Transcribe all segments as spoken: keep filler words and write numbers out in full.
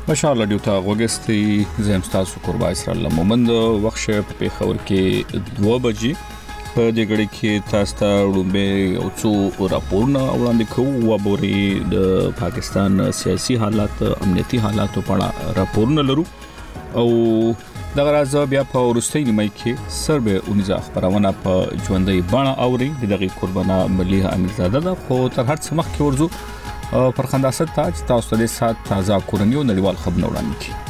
مشال رادیو ته وګستي زم تاسو قربا اسرائیل مومند وخت په خبر کې دوه بجې په دې غړي کې تاسو ته وړاندې او څو راپورونه وړاندې کوو او بوري د پاکستان سیاسي حالات امنیتي حالات په اړه راپورونه لرو او دا راځي بیا په ورستۍ نیمه کې سربه اونځه خبرونه په ژوندۍ باندې اوري دغه قربانه مليحه امیرزاده ده خو تر هر څه مخکې ورزو پر خنداست تاج تاسو د سات تازه کورنیو نړیوال خبرونه وړاندې کړي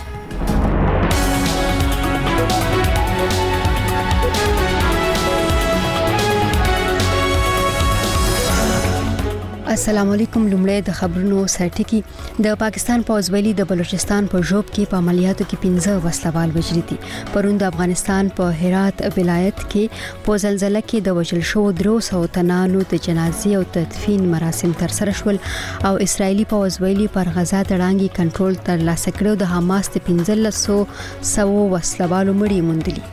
السلام علیکم. لومړی د خبرونو سرټکی. د پاکستان پوځ ویلي د بلوچستان په ژوب کې په عملیاتو کې پنځه وسلوال وژل دي. پرون د افغانستان په هرات ولایت کې په زلزلہ کې د وژل شو درو سو تنانو د جنازې او تدفین مراسم تر سره شول او اسرایلی پوځ ویلي پر غزا تړانګي کنټرول تر لاسه کړو. د حماس د پنځلس سو وسلوالو مړي موندلي.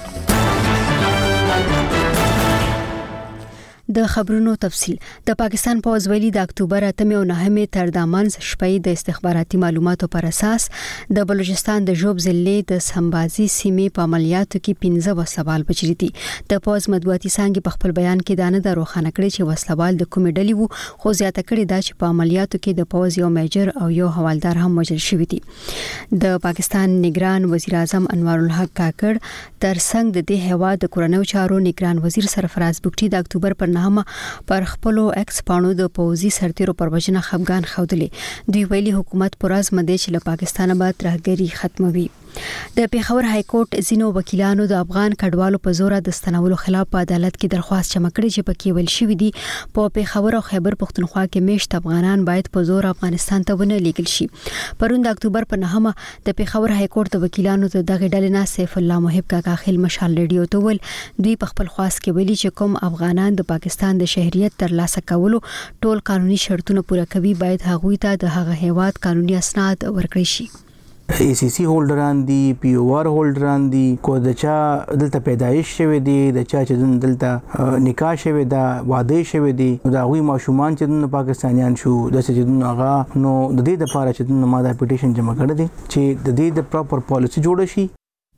د خبرونو تفصيل. د پاکستان پوځ ویلي د اکتوبر اتمه او نهمه تر د منځ شپې د استخباراتي معلوماتو پر اساس د بلوچستان د ژوب ضلع د سمبازي سیمې په عملیاتو کې پنځه وسلوال بچی دي. د پوځ مطبوعاتي څنګه په خپل بیان کې دانه د روخانه کړی چې وسلوال د کومې ډلې وو خو زیاته کړی دا چې په عملیاتو کې د پوځ یو میجر او یو حوالدار هم وژل شوی دي. د پاکستان نگران وزیر اعظم انوار الحق کاکړ تر څنګ د دې هوا د کورونو چارو نگران وزیر سرفراز بوکټي د اکتوبر پر پر خپلو ایکس پانو د پوزي سرتیرو پر وجنه خفغان خوده دوی ویلي حکومت پر از مده چې له پاکستانه به ترهګری ختموي. د پیښور های کورټ زینو وکیلانو د افغان کډوالو په زور د ستنولو خلاف په عدالت کې درخواست جمع کړې چې پکې ویل شوې دي په پیښور او خیبر پختونخوا کې میشت افغانان باید په زور افغانستان ته ونه لیږل شي. پرون د اکتوبر په نهمه د پیښور های کورټ د وکیلانو ته دغه ډلې نه سیف الله محب کاکا خیل مشال ریډیو ته ول دوی په خپل خواست کې ویلي چې کوم افغانان د پاکستان د شهریت تر لاسه کولو ټول قانوني شرطونه پوره کوي باید هغوی ته د هغه هیواد قانوني اسناد ورکړي شي. ای سی سی هولډران دي، پی او آر هولډران دي، کو د چا دلته پیدایش شوی دی، د چا چې دلته نکاح شوی دا واده شوی دی دا غوي ماشومان چې د پاکستانیان شو د چې هغه نو د دې لپاره چې ما دا پټیشن جمع کړی دی چې د دې د پراپر پالیسی جوړ شي.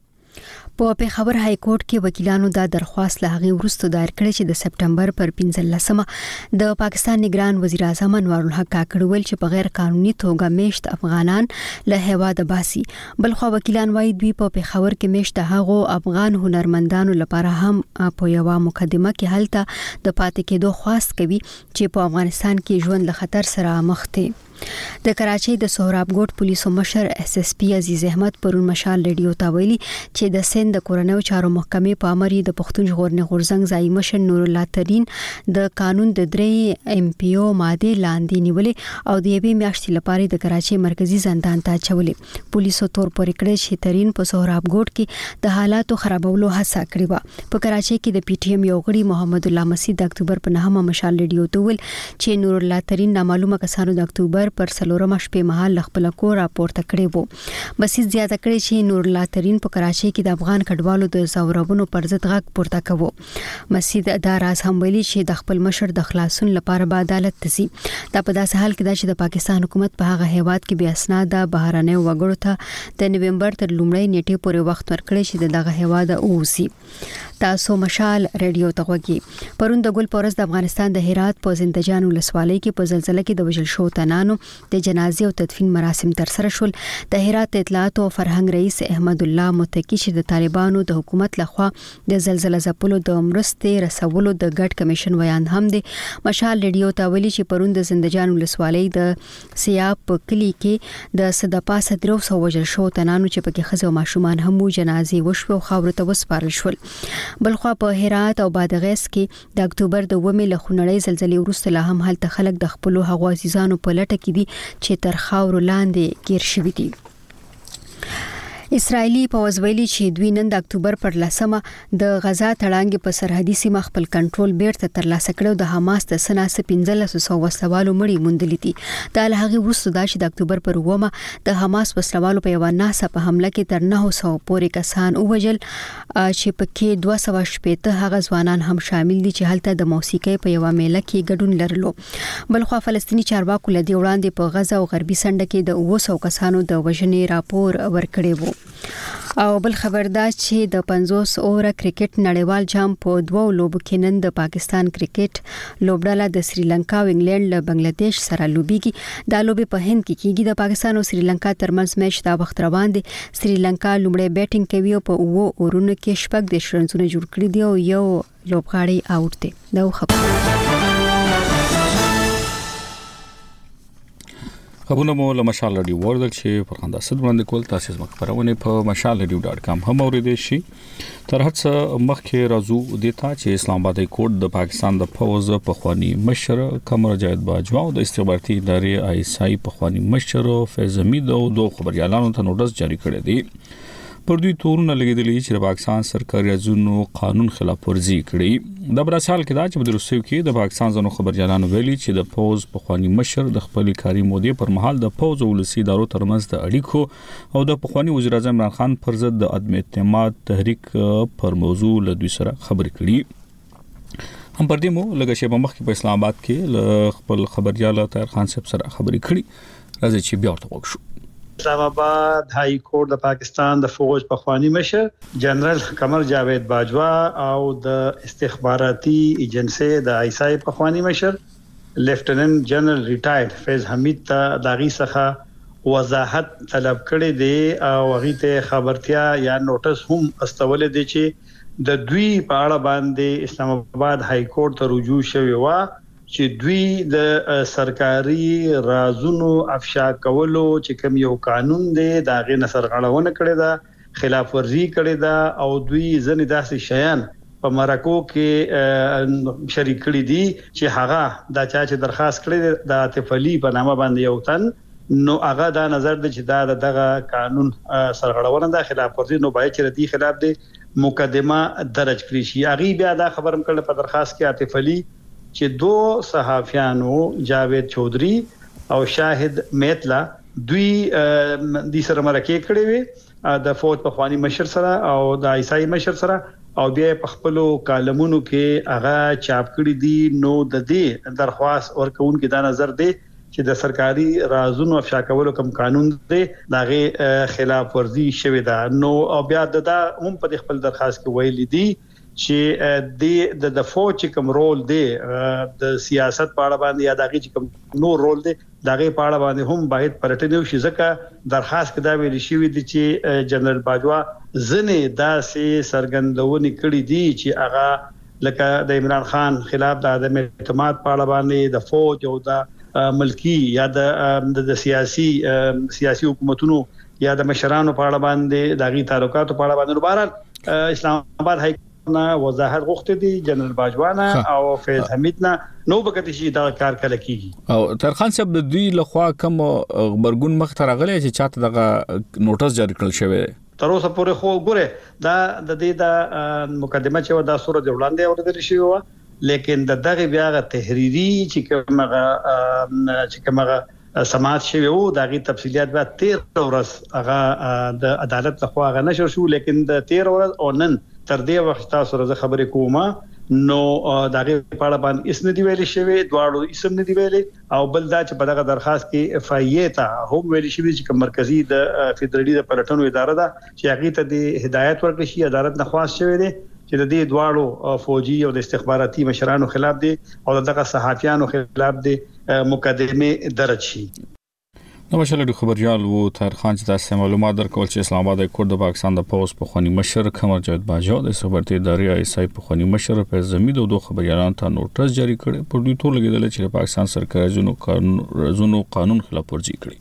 په پیښور های کورټ کې وکیلانو دا درخواست له هغه وروسته دایر کړی چې د سپټمبر پر پنځلسمه د پاکستان نگران وزیر اعظم انوار الحق کاکړ ویل چې په غیر قانوني توګه میشت افغانان له هیواد باسي. بلخو وکیلان وايي دوی په پیښور کې میشت هغو افغان هنرمندانو لپاره هم په یو مقدمه کې حالت د پاتې کېدو خواست کوي چې په افغانستان کې ژوند له خطر سره مخ دي. د کراچۍ د سهراب ګوټ پولیسو مشر اس اس پی عزیز احمد پرون مشال ریډیو ته ویلي چې د سند د کورنیو چارو محکمې په امر د پښتون ژغورنې غورځنګ ځای مشر نور الله ترين د قانون د درې ام پی او ماده لاندې نیولې او د یوې میاشتې لپاره د کراچۍ مرکزی زندان ته چولې. پولیسو تور پورې کړی چې ترين په سهراب ګوټ کې د حالاتو خرابولو هڅه کړې و. په کراچۍ کې د پی ټی ایم یو غړي محمد الله مسعود د اکتوبر په نهمه مشال ریډیو ته ویل چې نور الله ترين نامعلومه کسانو د اکتوبر پر سلورمه شپې مهال خپل کور راپورته کړی وو. مسعود زیاته کړی چې نور الله ترين په کراچۍ کې د افغان کډوالو د زورابونو پر ضد غږ پورته کوو. مسعود دا راز هم ویلي چې د خپل مشر د خلاصون لپاره به عدالت تسي. دا په داسې حال کې دا چې د پاکستان حکومت په هغه هیواد کې بیا اسناد بهرانه وګړو ته د نوومبر تر لومړۍ نیټې پورې وخت ورکړي چې دغه هیواد اوسي. تاسو مشال ریډیو ته وګورئ. پرون د ګل پورس د افغانستان د هرات په زندجان ولسوالۍ کې په زلزلہ کې د وژل شو تنانو د جنازې او تدفین مراسم تر سره شول. د هرات اطلاعات او فرهنګ رئیس احمد الله متکی چې د طالبانو د حکومت لخوا د زلزلہ ځپلو د مرستې رسولو د ګډ کمیشن ویان هم دی. مشال ریډیو ته ویلي چې پرون د زندجان ولسوالۍ د سیاب په کلی کې د صدپا صدرو سو وژل شو تنانو چې پکې خزو ماشومان هم جنازې وشو او خاور ته وسپارل شول. بلخو په هرات او بادغیس کې د اکتوبر د اوومې له خونړۍ زلزلې وروسته لا هم هلته خلک د خپل هغو عزیزانو په لټه کې دي چې تر خاور لاندې گیر شوي دي. اسرایلی پوځ ویلي چې دوی نن د اکتوبر پر لسمه د غزا تړانګې په سرحدي سیمه خپل کنټرول بیرته ترلاسه کړو. د حماس د سناسه پنځلس سوه وسلوالو مړي موندلي دي. دا له هغې وروسته دا چې د اکتوبر پر اوومه د حماس وسلوالو په یوه ناڅاپه حمله کې تر نهه سوه پورې کسان ووژل چې پکې دوه سوه شپېته هغه ځوانان هم شامل دي چې هلته د موسیقۍ په یوه میله کې ګډون لرلو. بلخوا فلسطیني چارواکو له دې وړاندې په غزا او غربي سنډه کې د اوه سوه کسانو د وژنې راپور ورکړی وو. او بل خبر دا چې د پنځوس اوره کرکټ نړیوال جام په دوو لوبو کې نن د پاکستان کرکټ لوبډله د سریلانکا او انګلند له بنگلاديش سره لوبيږي. دا لوبي په هند کې کیږي. د پاکستان او سریلانکا ترمنځ میچ دا وخت روان دی. سریلانکا لومړی بیټینګ کوي او په اوو اورونو کې شپږ د شرنزونه جوړ کړی دی او یو لوبغاړی آوټ دی. دا خبره خبرونه مو له مشال رادیو وردل چې پر خندا صد باندې کول تاسو زما خبرونه په مشال رادیو ډاټ کام هم اوریدئ شي. تر هڅه مخکې راځو د تا چې اسلام آباد کوټ د پاکستان د فوز په خواني مشر قمر جاوید باجوا او د استخباراتي ادارې آی اس آی په خواني مشر فیض حمید او دوه خبريالانو ته نوټس جاری کړی دی. پر دوی تورونه لګیدلې چې د پاکستان سرکاري ازونو قانون خلاف ورزي کړي. د براسال کې دا چې په روسیو کې د پاکستان ځنو خبريالانو ویلي چې د فوز په خواني مشر د خپل کاري مودې پر مهال د فوز او ولسی ادارو ترمنځ د اړیکو او د پخوانی وزیر اعظم عمران خان پر ضد د عدم اعتماد تحریک پر موضوع له دوی سره خبرې کړي. هم پر دې مو لږه شی په مخ کې په اسلام آباد کې خپل خبريال طاهر خان صاحب سره خبرې کړي. راځي چې بیا ورته وښو. اسلام آباد هائی کورټ د پاکستان د فوج په خواني مشر جنرال قمر جاوید باجوا او د استخباراتي ایجنسی د آی اس آی په خواني مشر لیفټیننټ جنرال ریټایرډ فیض حمید ته داغي څخه وضاحت طلب کړي دي او هغه ته خبرتیا یا نوټس هم استول دي چې د دوی په اړه باندې اسلام آباد هائی کورټ ته رجوع شوی و چې دوی د سرکاري رازونو افشا کولو چې کوم یو قانون دی دا غي نصر غړونه کړی دا خلاف ورزي کړی دا او دوی ځنې داسې شیان په مرکو کې شریک کړی دي چې هغه دا چې درخواست کړی د عاطف علي په نامه باندې یو تن نو هغه دا نظر دی چې دا دغه قانون سرغړونه د خلاف ورزي نو باید چې د خلاف دی مقدمه درج کړی شي. هغه بیا دا خبرم کړل په درخواست کې عاطف علي چې دو صحافیانو جاوید چودري او شاهد میتلا دوی د سره مرکه کړې وي د فوج په خواني مشر سره او د آی اس آی مشر سره او بیا په خپل کالمونو کې هغه چاپ کړی دي. نو د دې درخواست ورکون کې دا نظر دی چې د سرکاري رازونو افشا کولو کوم قانون دی داغه خلاف ورزي شوی دا. نو او بیا د هم په خپل درخواست کې ویل دي چې د د فوج کوم رول دی د سیاست په اړه باندې یا دغه کوم نو رول دی دغه په اړه باندې هم باید پرټنیو شي. ځکه درخواست کدا ویل شي وي چې جنرال باجوا ځنې داسې سرګندونې کړې دي چې هغه لکه د عمران خان خلاف د عدم اعتماد په اړه باندې د فوج او د ملکی یا د سیاسي سیاسي حکومتونو یا د مشرانو په اړه باندې دغه تعلقات په اړه باندې بهر اسلام آباد هائی نه وضاحت غوښته دي جنرال باجوانا او فیض حمید نه نو بکتی شي دا کار کله کیږي. او تر خان صاحب د دوی لخوا کوم خبرګون مخ ته راغلی چې چاته دغه نوټس جاری کړل شوی تر اوسه پورې خو ګوره دا د دې د مقدمه چې دا صورت وړاندې اوریدل شوی و لیکن د دغه بیا غ تحریری چې کومه چې کومه سماعت شوی وو دغه تفصيلات به تیر ورځ هغه د عدالت لخوا غ نشر شو لیکن د تیر ورځ او نن تر دې وخت تاسو سره خبرې کومه نو دغه په اړه باندې اسم دی ویل شوی دواړو اسم نه دی ویل او بل دا چې په دغه درخواست کې اف ای ای ته هم ویل شوی چې مرکزی د فدرالي د پلټنو اداره ده چې هغه ته د هدایت ورکړي شي عدالت نه خواست شوی دی چې د دې دواړو فوجي او د استخباراتي مشرانو خلاف دي او دغه صحافیانو خلاف دي مقدمه درج شي. نو مشال د خبريال وو طاهر خان چې تاسو معلومات درکول چې اسلام آباد کوټ د پاکستان د فوج په خواني مشر قمر جاوید باجوا د استخباراتي ادارې آی اس آی په خواني مشر فیض حمید او دوه خبريالانو ته نوټس جاری کړي. په دوی ټول لګیدل چې پاکستان سرکاري ځنو قانون ځنو قانون خلاف ورزي کړي.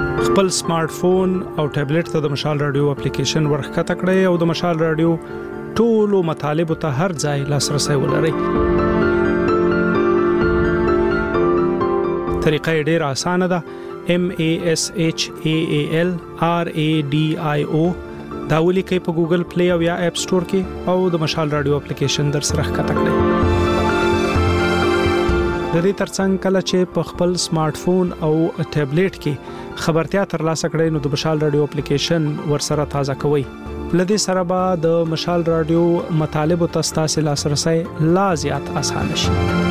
خپل سمارټ فون او ټابلیټ ته د مشال رادیو اپلیکیشن ورخکته کړئ او د مشال رادیو ټولو مطالبو ته هر ځای لاسرسي ولرئ. طریقه یې ډېره اسانه ده. M A S H A A L R A D I O دا ولیکئ په ګوګل پلی او یا اپ سٹور کې او د مشال رادیو اپلیکیشن در سره ښکته کړئ. د دې ترڅنګ کله چې په خپل سمارټ فون او ټابلیټ کې خبرتیا ترلاسه کړئ نو د مشال رادیو اپلیکیشن ورسره تازه کوئ. لدې سره به د مشال رادیو مطالبو ته ستاسو لاسرسي لا زیات اسانه شي.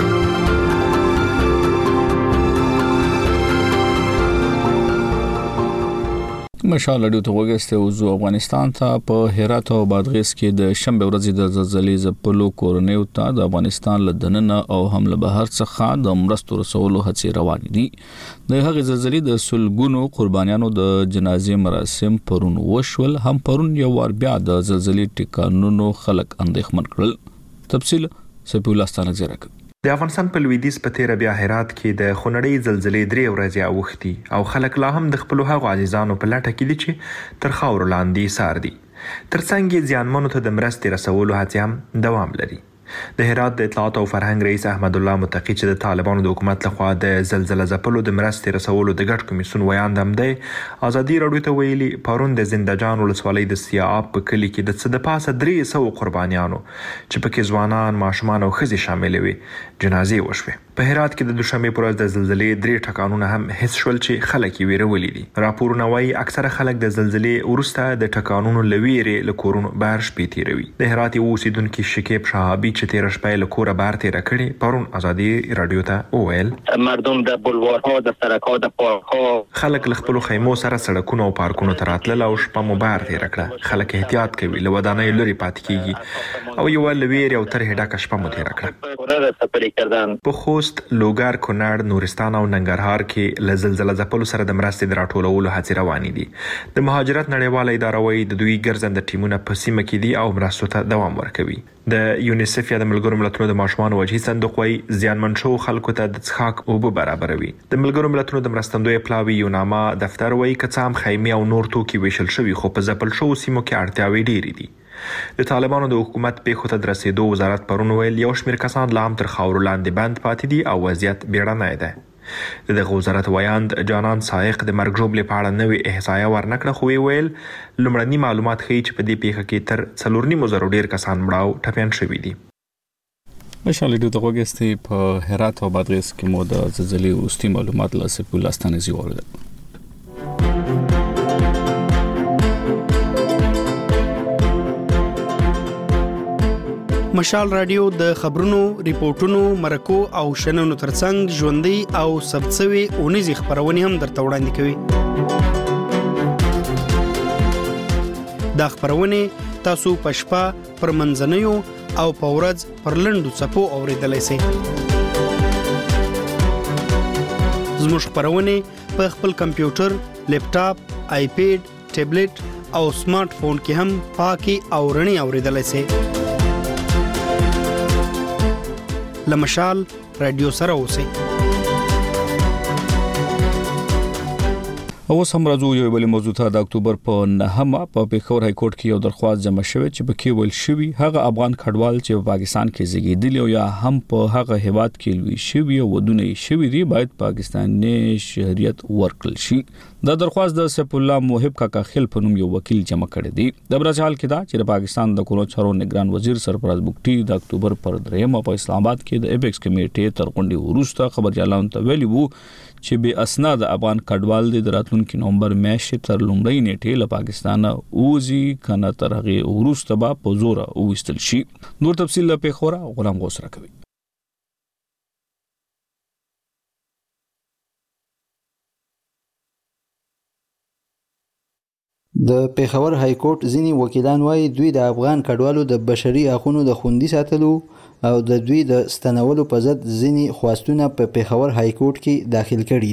مشال رادیو ته وګورئ او زو افغانستان ته په هرات او بادغیس کې د شنبه ورځې د زلزلې ځپلو کورنیو ته د افغانستان له دننه او حمله بهر څخه د مرستو رسولو هڅې روان دي. د هغې زلزلې د سلګونو قربانیانو د جنازې مراسم پرون وشول. هم پرون یو وار بیا د زلزلې ټکانونو خلک اندېښمن کړل. تفصیل سپي الله ستانه زیرک. د افغانستان په لویدیځ په تیر بیا هرات کې د خونړۍ زلزلې درې ورځې اوختي او خلک لا هم د خپل هغو عزیزانو په لټه کې دي چې تر خاورو لاندې سار دي. ترڅنګ یې ځانمنو ته د مرستې رسولو هڅې هم دوام لري. د هرات د اطلاعات او فرهنګ رئیس احمد الله متقی چې د طالبانو د حکومت لخوا د زلزلې ځپلو د مرستې رسولو د ګډ کمیسیون ویاند هم دی ازادي راډیو ته ویلي پرون د زندهجان ولسوالۍ د سیااب په کلي کې د څه د پاسه درې سوه قربانیانو چې پکې ځوانان، ماشومان او ښځې شامل وي جنازې وشوې. په هرات کې د دوشنبې پر ورځ د زلزلې درې ټکانونه هم حس شول چې خلک یې ویرولي دي. راپورونه وایي اکثره خلک د زلزلې وروسته د ټکانونو له ویرې له کورونو بهر شپې تیروي. د هرات یو اوسیدونکي شکیب شهابي چې تیر شپه له کوره بهر تیره کړې پرون ازادي راډیو ته وویل مردم د بلوارها د سړک‌ها د پارک‌ها خلک له خپلو خیمو سره سړکونو او پارکونو ته راتلل او شپه مو بهر تیره کړه. خلک احتیاط کوي، له ودانیو لرې پاتې کیږي او یوه له ویرې او ترهې ډکه شپه مو تیره کړه. په خوست، لوګر، کونړ، نورستان او ننګرهار کې له زلزلې ځپلو سره د مرستې د راټولولو هڅې روانې دي. د مهاجرت نړیواله اداره وایي د دوی ګرځنده ټیمونه په سیمه کې دي او مرستو ته دوام ورکوي. د یونیسف یا د ملګرو ملتونو د ماشومانو وجهي صندوق وایي زیانمن شوو خلکو ته د څښاک اوبه برابروي. د ملګرو ملتونو د مرستندوی پلاوي یوناما دفتر وایي که څه هم خیمې او نور توکي ویشل شوي خو په ځپل شوو سیمو کې اړتیاوې ډېرې دي. د طالبانو د حکومت پیښو ته د رسېدو وزارت پرون ویل یو شمېر کسان لا هم تر خاورو لاندې بند پاتې دي او وضعیت بیړنی دی. د دغه وزارت ویاند جانان سایق د مرګ ژوبلې په اړه نوې احصایه ورنکړه خو ویې ویل لومړني معلومات ښیي چې په دې پیښه کې تر څلور نیمو زرو ډېر کسان مړه او ټپیان شوي دي. مشال رادیو ته وګورئ په هرات او بادغیس کې مو د زلزلې وروستي معلومات له سپي الله ستانه زیوړل. مشال رادیو د خبرونو، ریپورتونو، مرکو او شننو ترڅنګ ژوندۍ او ثبتسوي اونیزي خبرونه هم درته وړاندې کوي. دا خبرونه تاسو په شپه پر منځنیو او په ورځ پر لنډو څپو اوریدلای شئ. زموږ خبرونه په خپل کمپیوټر، لیپټاپ، آیپیډ، ټابلیټ او سمارټ فون کې هم پاکي او رڼي اوریدلای شئ. لمشال رادیو سره اوسئ. اوس هم راځو یو بل موضوع ته. د اکتوبر په نهمه په پېښور های کورټ کې یو درخواست جمع شوی چې پکې ویل شوی هغه افغان کډوال چې په پاکستان کې زیږیدلی او یا هم په هغه هیواد کې لوی شوی او ودونه شوی دی باید پاکستاني شهریت ورکړل شي. دا درخواست د سیف الله موهب کاکا خیل په نوم یو وکیل جمع کړی دی. د برازیل کې دا چې د پاکستان د کورونو چارو نگران وزیر سرفراز بوکټي د اکتوبر پر درېمه په اسلام آباد کې د ایپکس کمیټې تر غونډې وروسته خبريالانو ته ویلي وو چې به اسناد افغان کډوال د راتلونکي نومبر میاشتې تر لومړۍ نیټې له پاکستان اوزي کنه تر هغه وروسته به په زور اوستل شي. نور تفصیل له پیښوره غلام غوس راکوي. د پیښور های کورټ ځینی وکیلان وایي دوی د افغان کډوالو د بشري حقوقو د خوندي ساتلو او د دوی د ستنولو په ضد ځینی خواستونه په پیښور های کورټ کې داخل کړي دي.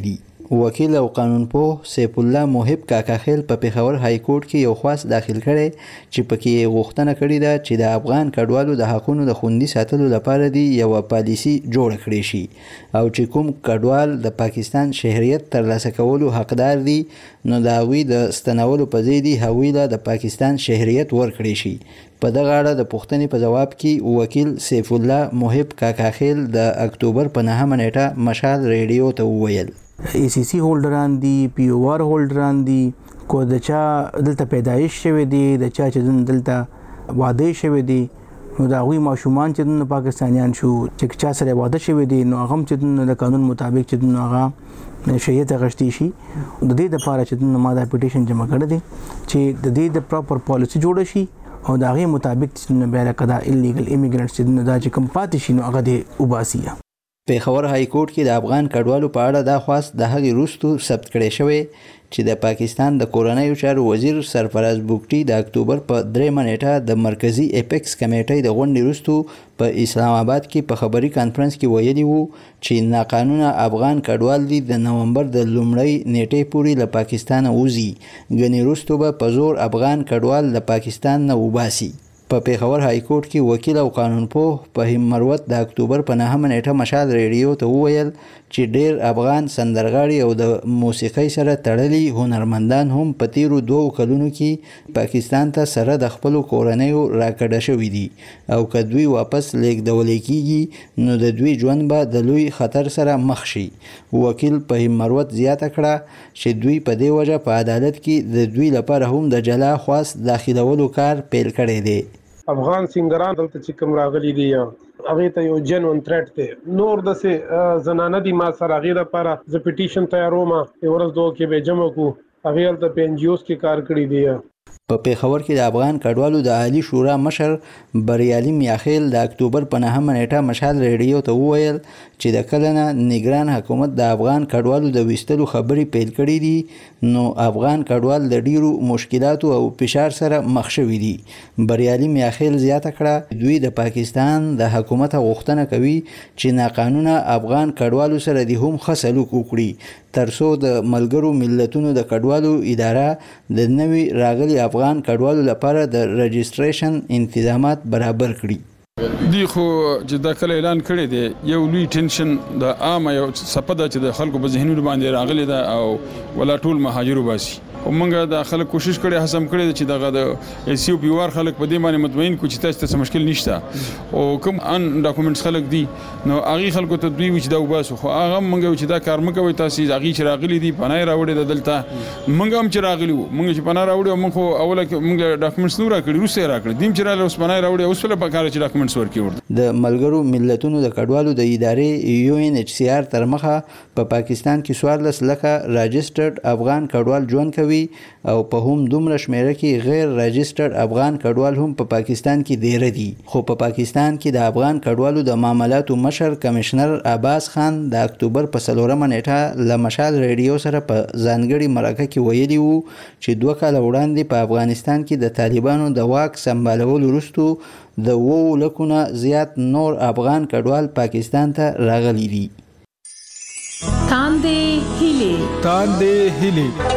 وکیل او قانونپوه سیف الله محب کاکاخیل په پیښور های کورټ کې یو خواست داخل کړي چې پکې غوښتنه کړې ده چې د افغان کډوالو د حقوقو د خوندي ساتلو لپاره دی یو پالیسی جوړ کړي شي او چې کوم کډوال د پاکستان شهریت ترلاسه کولو حقدار دي نو د هغوی د ستنولو په ځای دی هغوی له د پاکستان شهریت ورکړي شي. په دغه اړه د پوښتنې په جواب کې وکیل سیف الله محب کاکاخیل د اکتوبر په نهمه نیټه مشال ریډیو ته وویل ای سی سی هولډران دي، پی او آر هولډران دي، کو د چا دلته پیدایش شوی دی، د چا چې دلته واده شوی دی نو د هغوی ماشومان چې د پاکستانیان شو چې چا سره واده شوی دی نو هغه هم چې د قانون مطابق چې هغه شهریت اخیستی شي. د دې لپاره چې ما دا پیټیشن جمع کړی دی چې د دې د پراپر پالیسی جوړ شي او د هغې مطابق چې بیا لکه دا الیګل ایمیګرنټس چې دا چې کوم پاتې شي نو هغه دې وباسي. پیښور های کورټ کې د افغان کډوالو په اړه دا خواست د هغې وروستو ثبت کړی شوی چې د پاکستان د کورنیو چارو وزیر سرفراز بوګټي د اکتوبر په درېیمه نیټه د مرکزي اپیکس کمیټې د غونډې وروستو په اسلام آباد کې په خبري کانفرنس کې ویلي وو چې ناقانونه افغان کډوال دي د نومبر د لومړۍ نیټې پورې له پاکستانه وځي، ګنې وروستو به په زور افغان کډوال له پاکستان نه وباسي. په پیښور های کورټ کې وکیل او قانونپوه فهیم مروت د اکتوبر په نهمه نیټه مشال ریډیو ته وویل چې ډیر افغان سندرغاړي او د موسیقۍ سره تړلي هنرمندان هم په تیرو دوو کلونو کې پاکستان ته سره د خپلو کورنیو راکډه شوي دي او که دوی واپس لیږدولی کیږي نو د دوی ژوند به د لوی خطر سره مخ شي. وکیل فهیم مروت زیاته کړه چې دوی په دې وجه په عدالت کې د دوی لپاره هم د جلا خواست داخلولو کار پیل کړی دی. افغان سنگران دلته چې کوم راغلي دي هغه ته یو جنون تھریټ دی، نور د سه زنانه دي ما سره هغه لپاره ز پټیشن تیاروم ورځ دوه کې به جمع کو هغه ته په ان جی اوز کې کار کړی دی. په پیښور کې د افغان کډوالو د عالی شورا مشر بریالي میاخیل د اکتوبر په نهمه نیټه مشال ریډیو ته وویل چې د کله نه نگران حکومت د افغان کډوالو د ویستلو خبرې پیل کړې دي نو افغان کډوال د ډیرو مشکلاتو او فشار سره مخ شوي دي. بریالي میاخیل زیاته کړه دوی د پاکستان د حکومت غوښتنه کوي چې ناقانونه افغان کډوالو سره د هم ښه سلوک وکړي ترڅو د ملګرو ملتونو د کډوالو اداره د نوي راغلي افغان کډوالو لپاره د رجسټریشن انتظامات برابر کړي. دی خو چې دا کله اعلان کړی دی یو لوی ټینشن د عامه یو سپده چې د خلکو په ذهنونو باندې راغلی ده او ولا ټول مهاجرو باسي او موږ د خلک کوشش کړي هڅه کړي چې دغه د ای سی او پی او آر خلک په دې باندې مطمئن کو چې تاسو ته مشکل نشته او کوم ان ډاکومېنټس خلک دي نو هغه خلکو ته دوی چې دا وباسو خو هغه موږ چې دا کار مکوي تاسو هغه چې راغلي دي پناه راوړي د دلته موږ هم چې راغلي وو موږ چې پناه راوړي موږ خو اوله موږ ډاکومېنټس نو راکړي روسي راکړي دیم چې رااله اوس پناه راوړي اوس له پکاره چې ډاکومېنټس ورکړي ورته. د ملګرو ملتونو د کډوالو د ادارې یو ان ایچ سی آر تر مخه په پاکستان کې څوارلس لکه راجسترډ افغان کډوال ژوند کوي او په هم دومره شمیره کې غیر راجسترډ افغان کډوال هم په پاکستان کې ډیر دي. خو په پاکستان کې د افغان کډوالو د معاملاتو مشر کمشنر عباس خان د اکتوبر په څلورمه نیټه له مشال ریډیو سره په ځانګړي مرکه کې ویلي وو چې دوه کاله وړاندې په افغانستان کې د طالبانو د واک سمبالولو وروسته د وو لکونه زیات نور افغان کډوال پاکستان ته راغلي دي. تاندې هیلې تاندې هیلې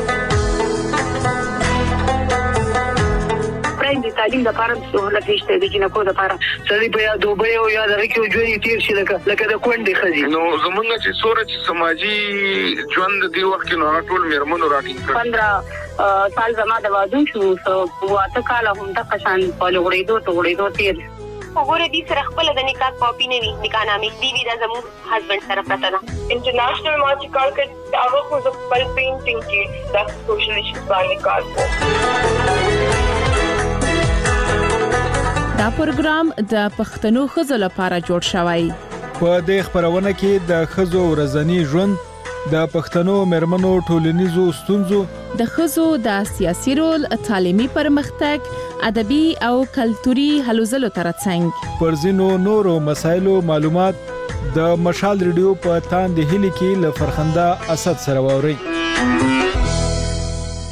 د تعلیم لپاره سہولت نشته د جنکو لپاره سړي په یاد دوبه او یاد راکې ژوند تیر شي لکه لکه د کونډې خزي نو زمونږ چې سورج سماجی ژوند دی وخت نو ټول میرمنو راټینګ کړ پندرہ سال زما د وادو شو او اته کال هم د قشان په لوړېدو ته وړېدو تیر وګوره دې سره خپل د نکاح کاپی نه وي نکاح نامې دی وی د زموږ هسبند سره پراته ده. انټرنیشنل ما چې کار کړ هغه خو د خپل پینټینګ کې د سوشل ایشوز باندې کار کوي. دا پروګرام د پښتنو ښځو لپاره جوړ شوی. په دې خبرونه کې د ښځو ورځنی ژوند، د پښتنو مېرمنو ټولنیزو ستونزو، د ښځو د سیاسي رول، تعلیمي پرمختګ، ادبي او کلتوري هلو ځلو ترڅنګ پر ځینو نورو مسایلو معلومات د مشال ریډیو په تاندې هیلې کې له فرخنده اسد سره واوري.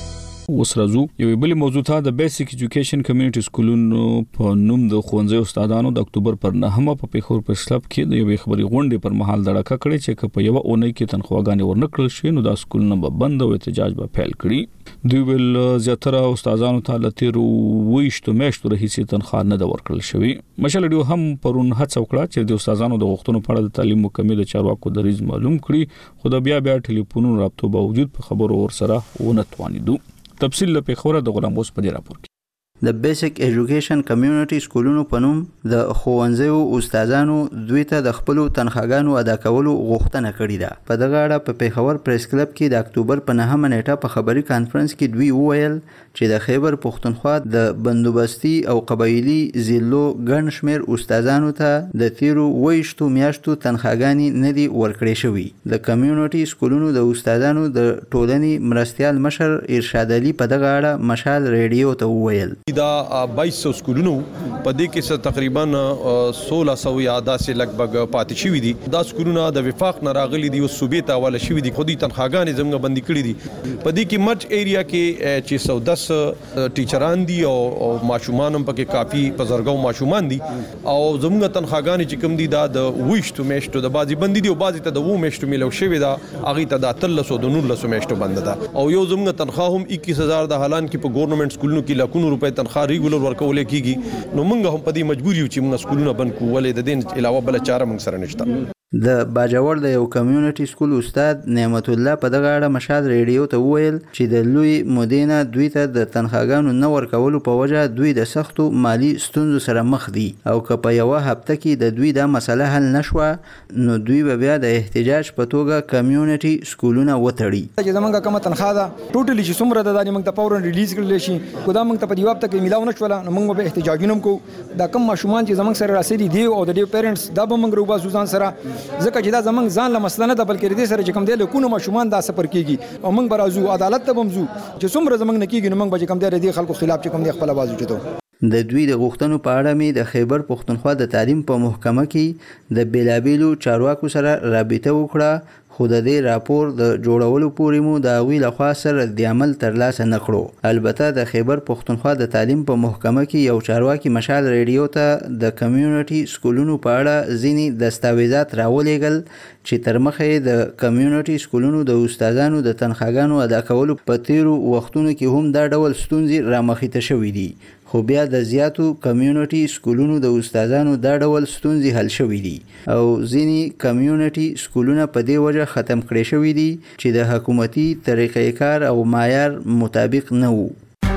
اوس راځو یو بل موضوع ته د بیسیک ایجوکیشن کمیونټي سکولونو په نوم د ښوونځي استادانو د اکتوبر پر نهمه په پیښور پریس کلب کې د یو خبري غونډې پر مهال دړکه کړې چې په یو اونۍ کې تنخواګانې ورنکړل شي نو د سکولونو به بند او احتجاج به فعال کړي دوی ول زیاتره استادانو ته لتیرو وښتو میشتو رئیسي تنخوا نه د ورکړل شوی مشال ډیو هم پرون هڅه وکړه چې د استادانو د غوښتنو په اړه د تعلیم مکمل د چارواکو دریځ معلوم کړي خو د بیا بیا ټلیفونونو رابطو باوجود په خبرو ورسره ونه توانیدو تفصیل له پیښور د غلام اوس په دې راپور کې د بیسیک ایجوکیشن کمیونټي سکولونو په نوم د ښوونځیو استادانو دوی ته د خپل تنخواګانو ادا کولو غوښتنه کړې ده په دغه اړه په پیښور پریس کلب کې د اکتوبر په نهمه نیټه په خبري کانفرنس کې دوی وویل چې د خیبر پښتونخوا د بندوبستي او قبایلی ضلعو ګڼ شمېر استادانو ته د تیرو ویشتو میاشتو تنخواګانې نه دي ورکړې شوې د کمیونټي سکولونو د استادانو د ټولنې مرستيال مشر ارشاد علي په دغه اړه مشال ریډیو ته وویل دا بایس سو سکولونو په دې کې تقریبا سولہ سو یا داسې لګبګ پاتې شوی دي دا سکولونه د وفاق نه راغلي دي او صوبې ته حواله شوی دي خو دې تنخواګانې زموږ بندي کړې دي په دې کې مرچ ایریا کې چې سو دس ټیچران دي او ماشومان هم پکې کافي بزرګو ماشومان دي او زموږ تنخواګانې چې کوم دي دا د وښتو میشتو د بازي بندي دي او بازي ته د وو میشتو ملو شوی دا اغه ته د تلسو د نور لسو میشتو بند ده او یو زموږ تنخواه هم اکیس هزار د حالان کې په ګورنمنت سکولونو کې لکونو روپے تنخواه ریګولر ورکول کیږي نو موږ هم په دې مجبور یو چې موږ سکولونه بند کوو ولې د دین علاوه بل چاره موږ سره نشته د باجوړ د یو کمیونټي سکول استاد نعمت الله په دغه اړه مشال ریډیو ته وویل چې د لوی مدینه دوی ته د تنخواګانو نه ورکولو په وجه دوی د سختو مالی ستونزو سره مخ دي او که په یو هفته کې د دوی د مسله حل نشوه نو دوی به بیا د احتجاج په توګه کمیونټي سکولونه وتړي چې زمونږه کومه تنخواه ده ټوټلی چې څومره ده دا موږ ته فورن ریلیز کړل شي خو دا موږ ته په دیواب ته کې ملاو نشول نو موږ به احتجاجونه کوو دا کم ماشومان چې زمونږ سره راسي دي او د دې پیرنټس دا به موږ روبا سوزان سره ځکه چې دا زمونږ ځان له مسله نه ده بلکې دې سره چې کوم دی له کونو ماشومان دا سفر کیږي او موږ برازو عدالت ته بمزو چې څومره زمونږ نه کیږي نو موږ به کوم دی دې خلکو خلاف چې کوم دی خپل आवाज وچتو د دوی د غوښتنو په اړه می د خیبر پښتونخوا د تعلیم په محکمه کې د بیلابیلو چارواکو سره رابطه وکړه خو د دې راپور د جوړولو پورې مو د هغوی لخوا سره د عمل ترلاسه نه کړو البته د خیبر پښتونخوا د تعلیم په محکمه کې یو چارواکي مشال ریډیو ته د کمیونټي سکولونو په اړه ځینې دستاویزات راولېږل چې تر مخه د کمیونټي سکولونو د استادانو د تنخواګانو ادا کولو په تیرو وختونو کې هم دا ډول ستونزې رامخې شوې دي خو بیا د زیاتو کمیونټي سکولونو د استادانو دا ډول ستونزې حل شوې دي او ځینې کمیونټي سکولونه په دې وجه ختم کړي شوې دي چې د حکومتي طریقې کار او معیار مطابق نه وو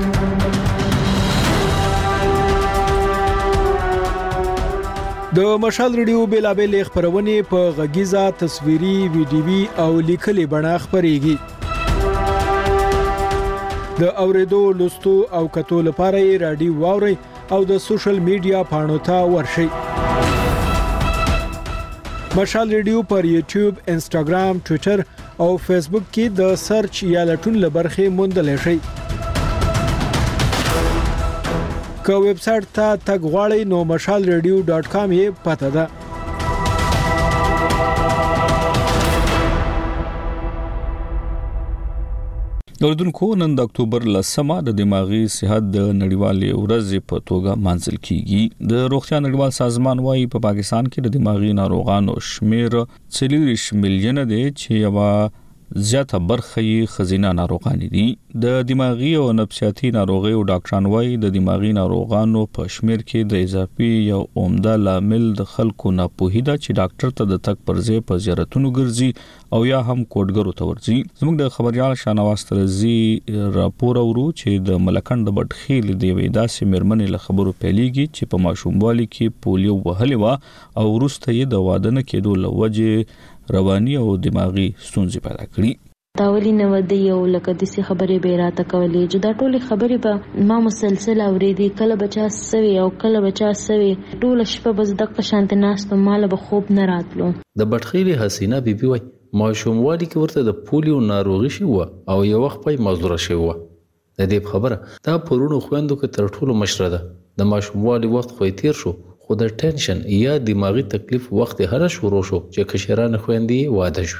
د مشال ریډیو بیلابل خبرونه په غږیزه تصویري ویډیوي او لیکلي بڼه خبريږي د اوریدو لوستو او کتو لپاره رادیو واوري او د سوشل میډیا پاڼو ته ورشي مشال ریډیو پر یوټیوب انستګرام ټوئیټر او فیسبوک کې د سرچ یا لټون لبرخه موندل شي که ویب سټ ته تګ غواړئ نو مشال ریډیو ډاٹ کام یې پته ده اوریدونکو نن د اکتوبر لسمه د دماغي صحت د نړیوالې ورځې په توګه مانځل کیږي د روغتیا نړیوال سازمان وايي په پاکستان کې د دماغي ناروغانو شمیر څلوېښت میلیونه دی چې یو زیاته برخه یې خزینه ناروغان دي د دماغي او نفسیاتي ناروغي او ډاکټران وايي د دماغي ناروغانو په شمیر کې د اضافي یو عمده لامل د خلکو ناپوهي ده چې ډاکټر ته د تک پرځې په زیارتونو ګرځي او یا هم کوټګرو ته ورځي زموږ د خبريال شانواز ترزي راپور ورو چې د ملکند بټخیل دی وې داسې مرمنې له خبرو پیلېږي چې په ماشوموالي کې پولیو وهلې و او وروسته یې د واده نه کېدو لوجه رواني او دماغي ستونزې پیدا کړې تاولی نو د یو لکه د سی خبرې به راته کولې چې دا ټولې خبرې به ما مسلسل اورېدې کله بچا سوي او کله بچا سوي ټول شپه بس دغه شانت ناست مال به خوب نه راتلو د بټخیل حسینه بیبي وای ماشوموالي کې ورته د پولیو ناروغي شو او یو وخت پي مزدور شو د دې خبره دا پرونو خويندو کې تر ټولو مشره ده د ماشوموالي وخت خو تیر شو خو د ټینشن یا دماغي تکلیف وخت هر شروع شو چې کشران خويندې واده شوي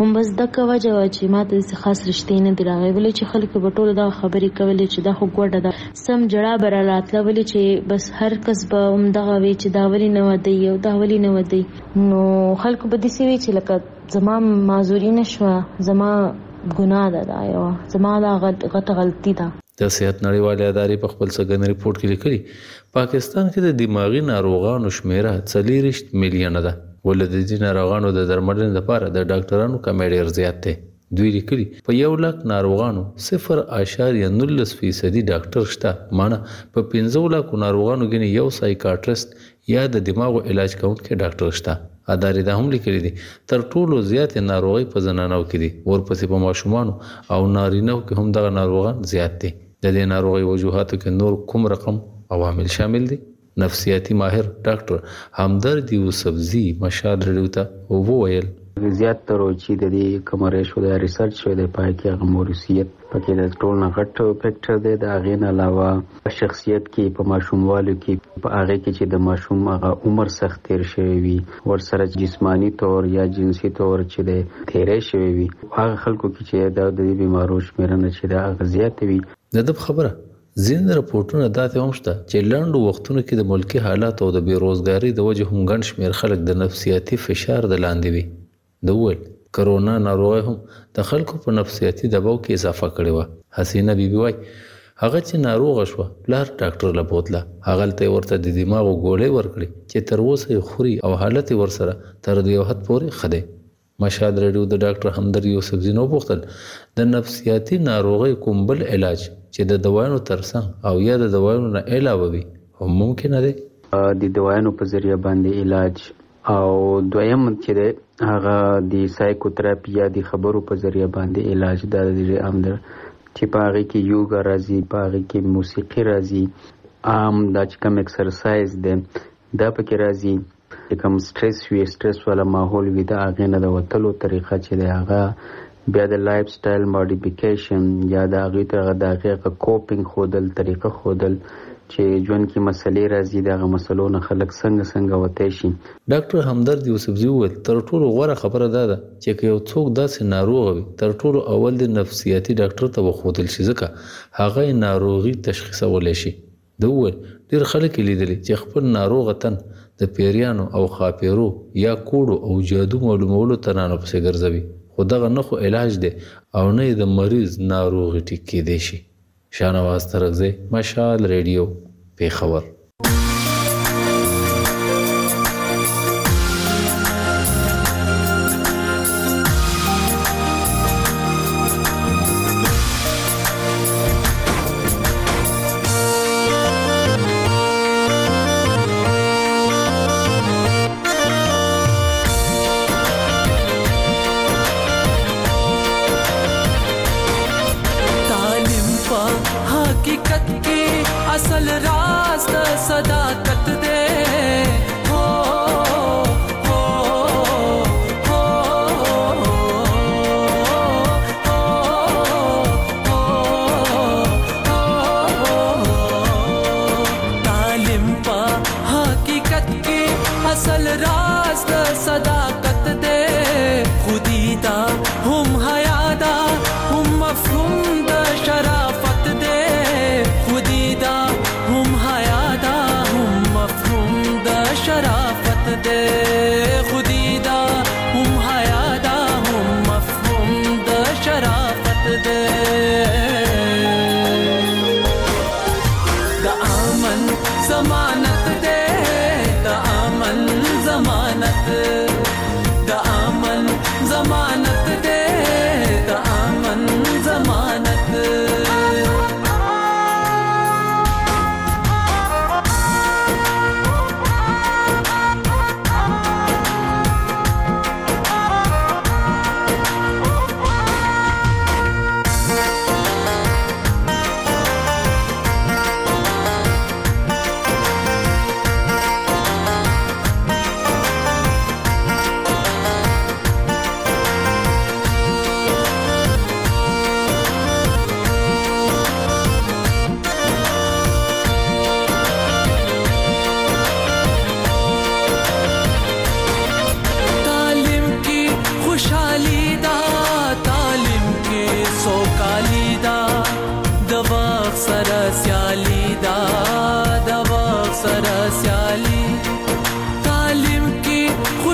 هم بس د کوجه چې ماته څه خاص رښتې نه دی راغی ولې چې خلک په ټوله دا خبرې کولې چې دا خو ګوډه ده سم جړه بر راتله ولې چې بس هر کس به هم دغه وی چې دا ولې نه ودی او دا ولې نه ودی نو خلک به دې سوي چې لکه زما معذوري نشوه زما ګناه ده دا یو زما دا غټه غلطي ده د صحت نړیوالې ادارې په خپل څرګند ریپورت کې لیکلي پاکستان کې د دماغي ناروغانو شمیره څلوېښت میلیونه ده ولې د دې ناروغانو د درملنې لپاره د ډاکټرانو کمی ډېر زیات دی دوی لیکلي په یو لک ناروغانو صفر اشاریه نولس فیصدي ډاکټر شته معنی په پنځه لکو ناروغانو کې یو سایکاټریست یا د دماغو علاج کوونکی ډاکټر شته ادارې دا هم لیکلي دي تر ټولو زیات ناروغي په زنانو کې دي ورپسې په ماشومانو او نارینهو کې هم دغه ناروغان زیات دي د دې ناروغي وجوهاتو کې نور کوم رقم عوامل شامل دي نفسیاتي ماهر ډاکټر همدرد یوسفزي مشال رډیو ته وویل زیات تر چې د دې کومره شو د ریسرچ شوی د پای کې هغه موریثیت پکې د ټول نه غټ فیکټر دی د هغې نه علاوه شخصیت کې په ماشوموالو کې په هغې کې چې د ماشوم هغه عمر سخت تیر شوی وي ورسره جسماني طور یا جنسي طور چې دی تیری شوی وي هغه خلکو کې چې د دې بیمارو شمېرنه چې د هغه زیات وي د دې خبره ځینې راپورټونه داسې هم شته چې لنډو وختونو کې د ملکي حالات او د بیروزګارۍ د وجې هم ګڼ شمېر خلک د نفسیاتي فشار د لاندې وي د وویل کرونا ناروغي هم د خلکو په نفسیاتي دباو کې اضافه کړې وه حسینه بیبي وایي هغه چې ناروغه شوه پلار ډاکټر له بوتله هغلته یې ورته د دماغو ګولۍ ورکړې چې تر اوسه یې خوري او حالت یې ورسره تر د یو حد پورې ښه دی مشهد رډیو د ډاکټر همدرد یوسفزي نه وپوښتل د نفسیاتي ناروغۍ کوم بل علاج چې د دوايانو ترڅنګ او یا د دوايانو نه علاوه وي هم ممکن دی د دوايانو په ذریعہ باندې علاج او دویم چې هغه د سایکوتراپي یا د خبرو په ذریعہ باندې علاج د عام در چې په هغه کې یوګا راځي په هغه کې موسیقي راځي عام د چې کوم ایکسرسایز دی دا پکې راځي چې کوم سټرس وي سټرس والا ماحول وي دا هغه نه د وتلو طریقه چې دی هغه بیا د لایف سټایل ماډیفیکیشن یا د هغه ته د هغه کوپینګ خودل طریقه خودل چې ژوند کې مسلې راځي دغه مسلو نه خلک څنګه څنګه وتی شي ډاکټر همدرد یوسفزي وویل تر ټولو غوره خبره دا ده چې که یو څوک داسې ناروغ وي تر ټولو اول د نفسیاتي ډاکټر ته وښودل شي ځکه هغه یې ناروغي تشخیصولی شي ده وویل ډېر خلک یې لیدلي چې خپل ناروغه تن د پیریانو او خاپیرو یا کوډو او جادو معلومولو تنانو پسې ګرځوي خو دغه نه خو علاج دی او نه یې د مریض ناروغي ټیک کیدی شي شاهنواز ترغزی مشال ریډیو پیښور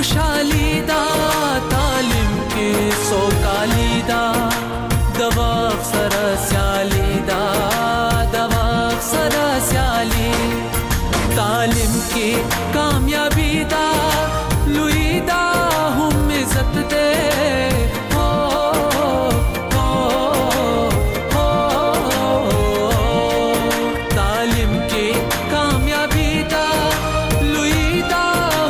خوشحالی دا تعلیم کې سوکالی دا دوا سره سیالی دا دوا سره سیالی تعلیم کې کامیابی دا لوی دا هم عزت دے ہو ہو ہو تعلیم کې کامیابی دا لوی دا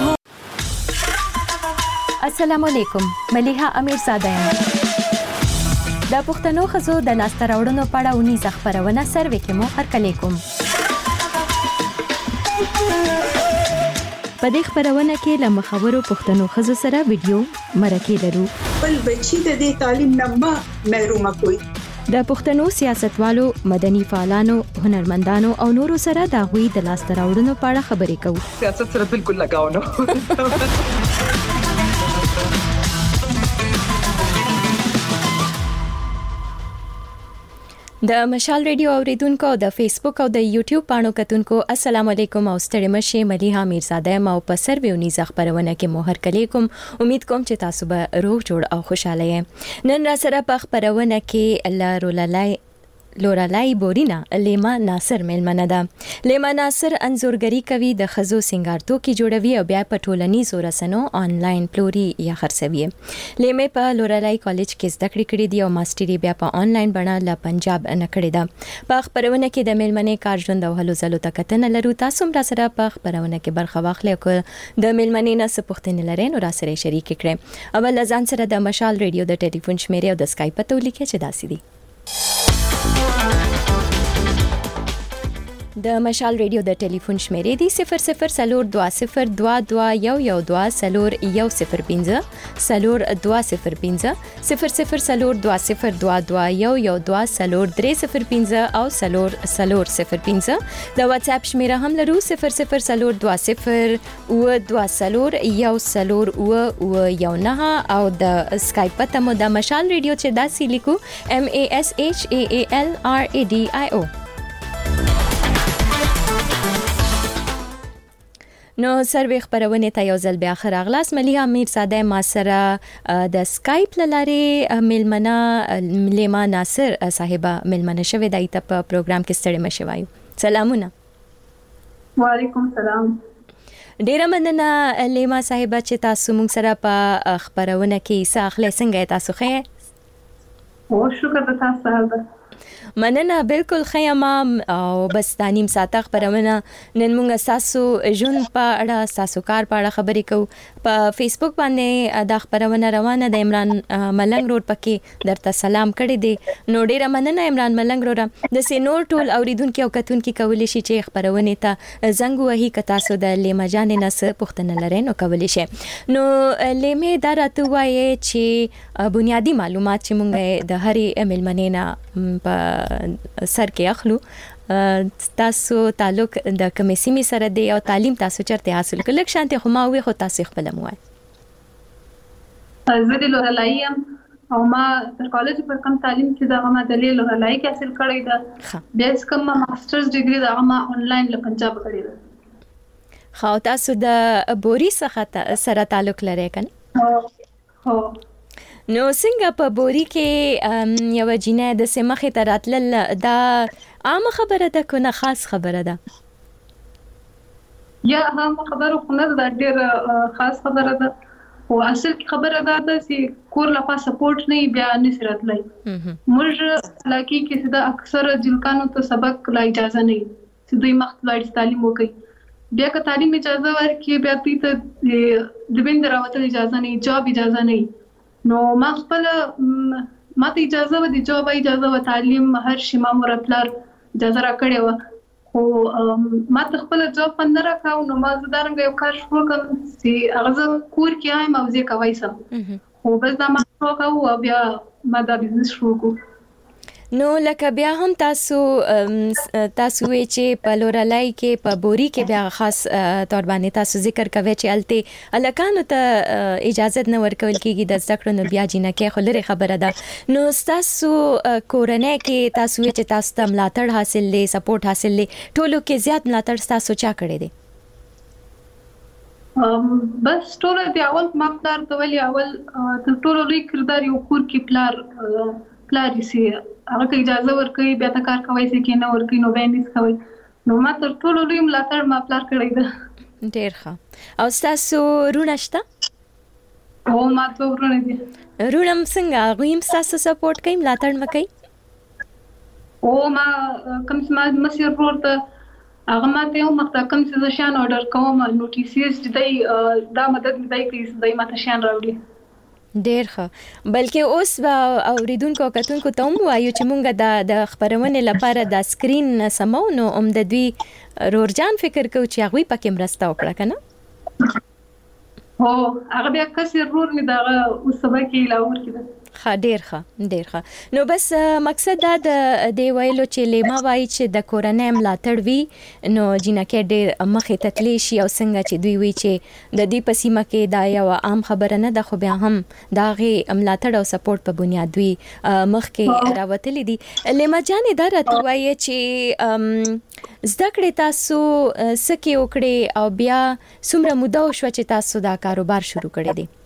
السلام علیکم ملیحه امیر زاده یم د پښتنو ښځو د لاسته راوړنو په اړه اونیزه خپرونه سروې کې مو هرکلی کوم. په دې خپرونه کې له مخورو پښتنو ښځو سره ویډیو مرکې لرو. بل بچی د دې تعلیم نه ما محرومه کوي. د پښتنو سیاستوالو، مدني فعالانو، هنرمندانو او نورو سره د هغوی د لاسته راوړنو په اړه خبرې کوو. سیاست سره بالکل لګاو نه. د مشال ریډیو اوریدونکو او د فیسبوک او د یوټیوب پاڼو کتونکو السلام علیکم او ستړي مشه ملیحه میرزاده ما په سرویونی خبرونه کې مو هرکلی کوم. امید کوم چې تاسو به روغ جوړ او خوشاله یې. نن را سره په خبرونه کې لارولای لورالای بورینا لیما ناصر ملمنه ده. لیما ناصر انزورګری کوي، د خزو سنگارتو کې جوړوي او بیا په ټولنیزو رسنو آنلاین پلوري یا خرڅوي. لیما په لورالای کالج کې زده کړې کړې دي او ماستری بیا په آنلاین بڼه له پنجاب نه کړې ده. په خبرونه کې د ملمنې کار ژوند او هلو ځلو تکتنه لرو. تاسو هم را سره په خبرونه کې برخه واخلئ او د ملمنې نه څه پوښتنې لرئ نو را سره شریک کړئ. اول ځان سره د مشال ریډیو د ټلیفون شمیرې او د اسکایپ پته ولیکئ چې داسې دي. د مشال ریډیو د ټلیفون شمیرې دي صفر صفر سلور دوا صفر دوا دوا یو یو دوا سلور یو صفر پنځه سلور دوا صفر پنځه صفر صفر سلور دوا صفر دوا دوا یو یو دوا سلور درې صفر پنځه او سلور سلور صفر پنځه. د واتس اپ شمیره هم لرو صفر صفر سلور دوا صفر و دوا سلور یو سلور و و یو نه او د اسکایپ پته مو د مشال ریډیو چې داسې لیکو M A S H A A L R A D I O. نو سروې خبرونه ته یو ځل بیا خراغلاس ملیحه میرزاده ما سره د اسکایپ لارې ملمنه لیما ناصر صاحبہ ملمنه شوه دای ته په پروګرام کې ستړي مشه وایو. سلامونه. وعلیکم سلام. ډیره مننه لیما صاحبہ چې تاسو موږ سره په خبرونه کې ساخله څنګه تاسو خې؟ او شکر د تاسو سره. مننه بالکل خیمه او بس تانیم ساته خبرونه نن موږ تاسو ژوند په اړه تاسو کار په اړه خبرې کوو. په فیسبوک باندې دا خبرونه روانه د عمران ملنګ روډ پکې درته سلام کړی دی. نو ډیره مننه عمران ملنګ روډ د سینور ټول اوریدونکو او کتونکو کولی شي چې خبرونه ته زنګ وهي ک تاسو د لیما جان نه څه پوښتنه لرئ نو کولی شي. نو لیمه دا راته وایي چې بنیادی معلومات چې موږ د هرې ملمنې نه په سر کې اخلو تاسو تعلق د کومې سیمې سره دی او تعلیم تاسو چرته حاصل کړل؟ لکه شانته خو ما وی خو تاسو خپل مو وای. زه د لورالای او ما تر کالج پر کوم تعلیم چې دا ما د لورالای کې حاصل کړی دا بیا کوم ماسترز ډیګري دا ما آنلاین له پنجاب کړی دا. خو تاسو د بوري څخه سره تعلق لرئ کنه؟ هو. نو څنګه په بوري کې یو جینه د سمخه تراتل دا عام خبره ده کنه خاص خبره ده؟ یا عام خبره خو نه ده، ډېر خاص خبره ده. او اصل کې خبره ده چې کور لپاره سپورټ نه بیا نشي راتلای. موږ لکه کې دا اکثر جلکانو ته سبق لا اجازه نه چې دوی مخت لاړ تعلیم وکړي. بیا که تعلیم اجازه ورکړي بیا دوی ته د بند راوته اجازه نه، جاب اجازه نه. نو ما خپل ما ته اجازه و دي جواب اجازه و تعلیم هر شي ما مور خپل اجازه را کړې و خو ما ته خپل جواب پند را کاو. نو ما زدارنګ یو کار شروع کړم چې هغه کور کې آی موزه کوي سم خو بس دا ما شروع کاو او بیا ما دا بزنس شروع کو. نو لکه بیا هم تاسو تاسو چې په لورالای کې په بوري کې بیا خاص تور باندې تاسو ذکر کوي چې الته الکانو ته اجازه نه ورکول کیږي د زده کړو نو بیا جنہ کې خو لري خبره ده. نو تاسو کورنۍ کې تاسو چې تاسو ته ملاتړ حاصل لې سپورټ حاصل لې ټولو کې زیات ملاتړ تاسو چا کړی دی؟ بس ټول دی اول ما پلار ته ویلي اول تر ټولو لوی کردار یو کور کې پلار پلار سي هغه اجازه ورکوي بیا ته کار کوي چې کې نه ورکوي نو باندې کوي نو ما تر ټولو لوی ملاتړ ما پلار کړی ده. ډیر ښه. او تاسو رونه شته؟ او ما ته ورونه دي. رونم څنګه غویم تاسو سپورټ کوي ملاتړ مکوي؟ او ما کوم څه ما مسیر ورته هغه ماته یو مخته کوم څه شان آرډر کوم نوټیسز دای دا مدد مې دای کوي دای ماته شان راوړي. ډیر ښه. بلکې اوس به اوریدونکو کتونکو ته هم وایو چې مونږ د د خبرونې لپاره د سکرین سمو نو هم د دوی رورجان فکر کوو چې هغوی پکې مرسته وکړه که نه؟ هو هغه بیا کسې رور مې دغه اوس سبا کې لاهور کې ده. ښه ډیر ښه ډیر ښه. نو بس مقصد دا د دې ویلو چې لیما وایي چې د کورنۍ ملاتړ وي نو جینکې ډیر مخې ته تللی شي او څنګه چې دوی وایي چې د دې په سیمه کې دا یوه عام خبره نه ده خو بیا هم د هغې ملاتړ او سپورټ په بنیاد دوی مخکې راوتلي دي. لیما جانې دا راته ووایه چې زده کړې تاسو څه کې وکړې او بیا څومره موده وشوه چې تاسو دا کاروبار شروع کړی دی؟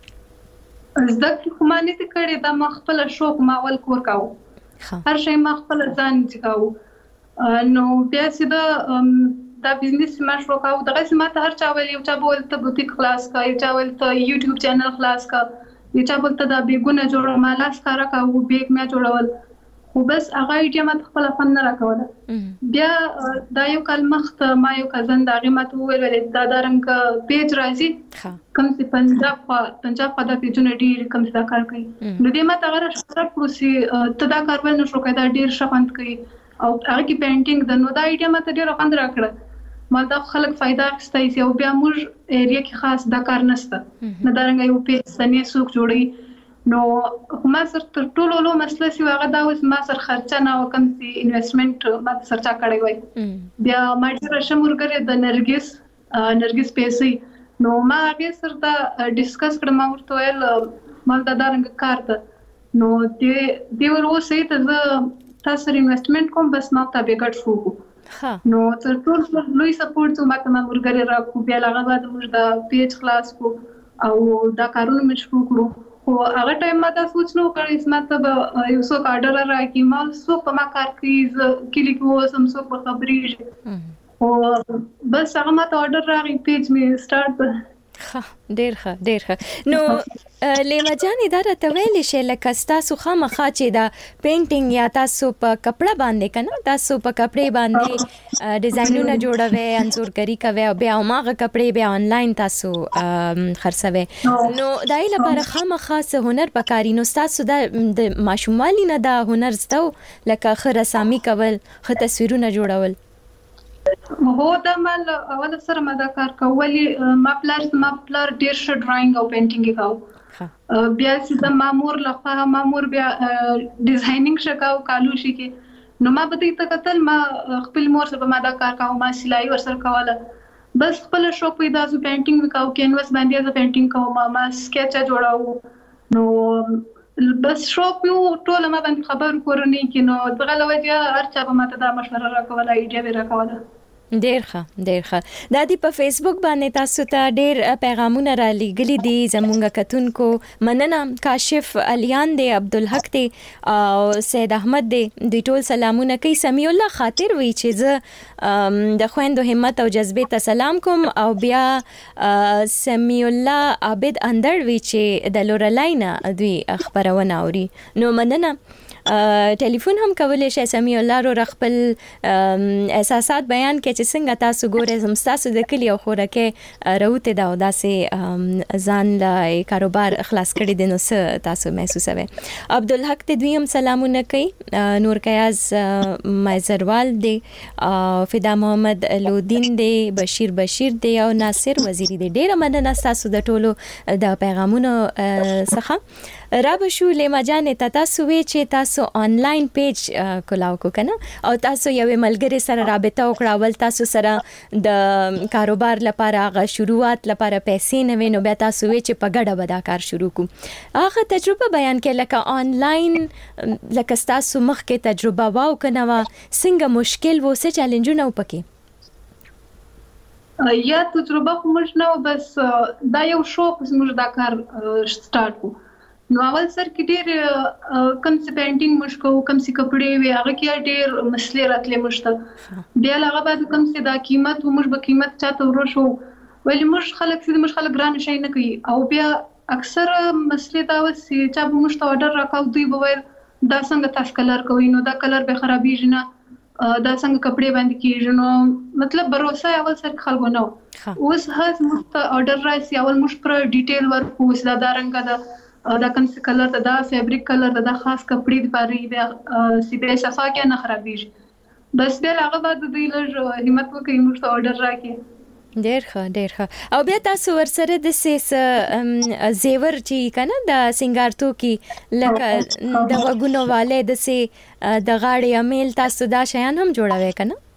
زده کړې خو ما نه دي کړې دا ما خپله شوق ما اول کور کاوه هر شی ما خپله ځان چې کاوه نو بیا سیده دا بزنس ما شروع کاوه دغسې ما ته هر چا ویل یو چا به ویل ته بوتیک خلاص کړه یو چا ویل ته یوټیوب چینل خلاص کړه یو چا به ته دا بیګونه جوړه ما لاس کاره کاوه بیګ مې جوړول خو بس هغه ایډیا ما ته خپله فن نه راکوله. بیا دا یو کال مخته ما یو کزن د هغې ما ته وویل ولې دا دارنګه پیج راځي کوم چې پنجاب خوا پنجاب خوا دا پیجونه ډېر کوم چې دا کار کوي نو دې ما ته هغه راښکاره کړو چې ته دا کار ولې نه شو کوی دا ډېر ښه خوند کوي او هغه کې پینټینګ ده نو دا ایډیا ما ته ډېره خوند راکړه ما دا خلک فایده اخیستی سي او بیا موږ ایریا کې خاص دا کار نشته نه دارنګه یو پیج ستنې څوک جوړوي نو ما سره تر ټولو لویه مسله چې هغه دا اوس ما سره خرچه نه وه کوم چې انویسټمنټ ما ته سره چا کړی وای بیا ما ډېره ښه ملګرې د نرګس نرګس پیسې نو ما هغې سره دا ډسکس کړه ما ورته ویل ما دا دارنګه کار ده نو دې ور اوسئ ته زه تا سره انویسټمنټ کوم بس ما ته به ګډ شو نو تر ټولو لوی سپورټ چې ما ته ما ملګرې راکړو بیا له هغه بعد موږ دا پیج خلاص کړو او دا کارونه مې شروع کړو خو هغه ټایم ما دا سوچ نه وکړی چې ما ته به یو څوک آرډر راکړي ما څوک په ما کار کوي زه کلي کې اوسم څوک به خبرېږي خو بس هغه ما ته آرډر راغی پیج مې سټارټ به ښه ډېر ښه ډېر ښه. نو لیما جانې دا راته ویلی شئ لکه ستاسو خامخا چې دا پینټینګ یا تاسو په کپړه باندې که نه تاسو په کپړې باندې ډیزاینونه جوړوئ انځورګري کوئ او بیا هماغه کپړې بیا آنلاین تاسو خرڅوئ نو د هغې لپاره خامخا څه هنر پکار وي نو ستاسو دا د ماشوموالي نه دا هنر زده و لکه ښه رسامي کول ښه تصویرونه جوړول؟ هو دا ما اول سره ما دا کار کوه ولې ما پلار ما پلار ډېر ښه ډرایینګ او پینټینګ یې کوه بیا چې د ما مور لخوا ما مور بیا ډیزاینینګ ښه کوه کالوشي کې نو ما به دې ته کتل ما خپل مور سره به ما دا کار کوه ما سلایي ورسره کوله بس خپله شوق پیدا سو پینټینګ مې کوه کینوس باندې زه پینټینګ کوم ما سکیچه جوړوو نو بس شوق یو ټوله ما باندې خبر کورنۍ کې نو دغه له وجې هر چا به ما ته دا مشوره راکوله ایډیا به راکوله. ډیر ښه ډیر ښه. دا دی په فیسبوک باندې تاسو ته ډیر پیغامونه را لیږلي دي زموږ کتونکو مننه کاشف الیان دی عبدالحق دی او سید احمد دی دوی ټول سلامونه کوي. سمیع الله خاطر وی چې زه د خویندو همت او جذبې ته سلام کوم او بیا سمیع الله عابد اندړ وی چې د لورلای نه دوی خبرونه اوري نو مننه. ټلیفون هم کولی شئ سمیع الله رو خپل احساسات بیان کړئ چې څنګه تاسو ګورئ زم ستاسو د کلي او خوراکۍ راوتې ده او داسې ځان له کاروبار خلاص کړی دی نو څه تاسو محسوسوئ؟ عبدالحق ته دوی هم سلامونه کوي. نور کیاز مایزروال دی فدا محمد لودین دی بشیر بشیر دی او ناصر وزیری دی. ډیره مننه ستاسو د ټولو د پیغامونو څخه. را بشو لیما جانې ته تاسو وی چې تاسو آنلاین پیج کولاو کو کنه او تاسو یو ملګری سره رابطه وکړه ول تاسو سره د کاروبار لپاره هغه شروعات لپاره پیسې نه وینو بیا تاسو وی چې په ګډه به دا کار شروع کو هغه تجربه بیان کړه لکه آنلاین لکه تاسو مخکې تجربه واو کنه وا څنګه مشکل و څه چیلنجونه وپکې؟ یا تجربه خو موږ نه بس دا یو شوق موږ دا کار سٹارټ کو نو اول سر کې ډېر کم څه پینټینګ موږ کوو کم څه کپړې وي هغه کې ډېر مسلې راتلې موږ ته بیا هغه بعد کم څه دا قیمت موږ به قیمت چاته ورشو ولې موږ خلک چې موږ خلک ګران شي نه کوي او بیا اکثر مسلې دا وسی چې به موږ ته اورډر راکاو دوی به ویل دا څنګه تاسو کلر کوي نو دا کلر به خرابېږي نه دا څنګه کپڑے باندې کیږي نو مطلب باور اول سر خلکو نو اوس هڅ مست اورډر راځي اول موږ پر ډیټیل ورکو دا د رنګ دا دا کوم څه کلر دا فیبریک کلر دا خاص کپڑے لپاره دی سی بي صفا کې نه خرابېږي بس بیا هغه بعد دوی لږ همت وکړي موږ ته اورډر راکړي ډېر ښه ډېر ښه او بیا تاسو ورسره د سیس زیور چې کنه د سنگارتو کې لکه د وګونو والے د سي د غاړې امیل تاسو دا شیان هم جوړوي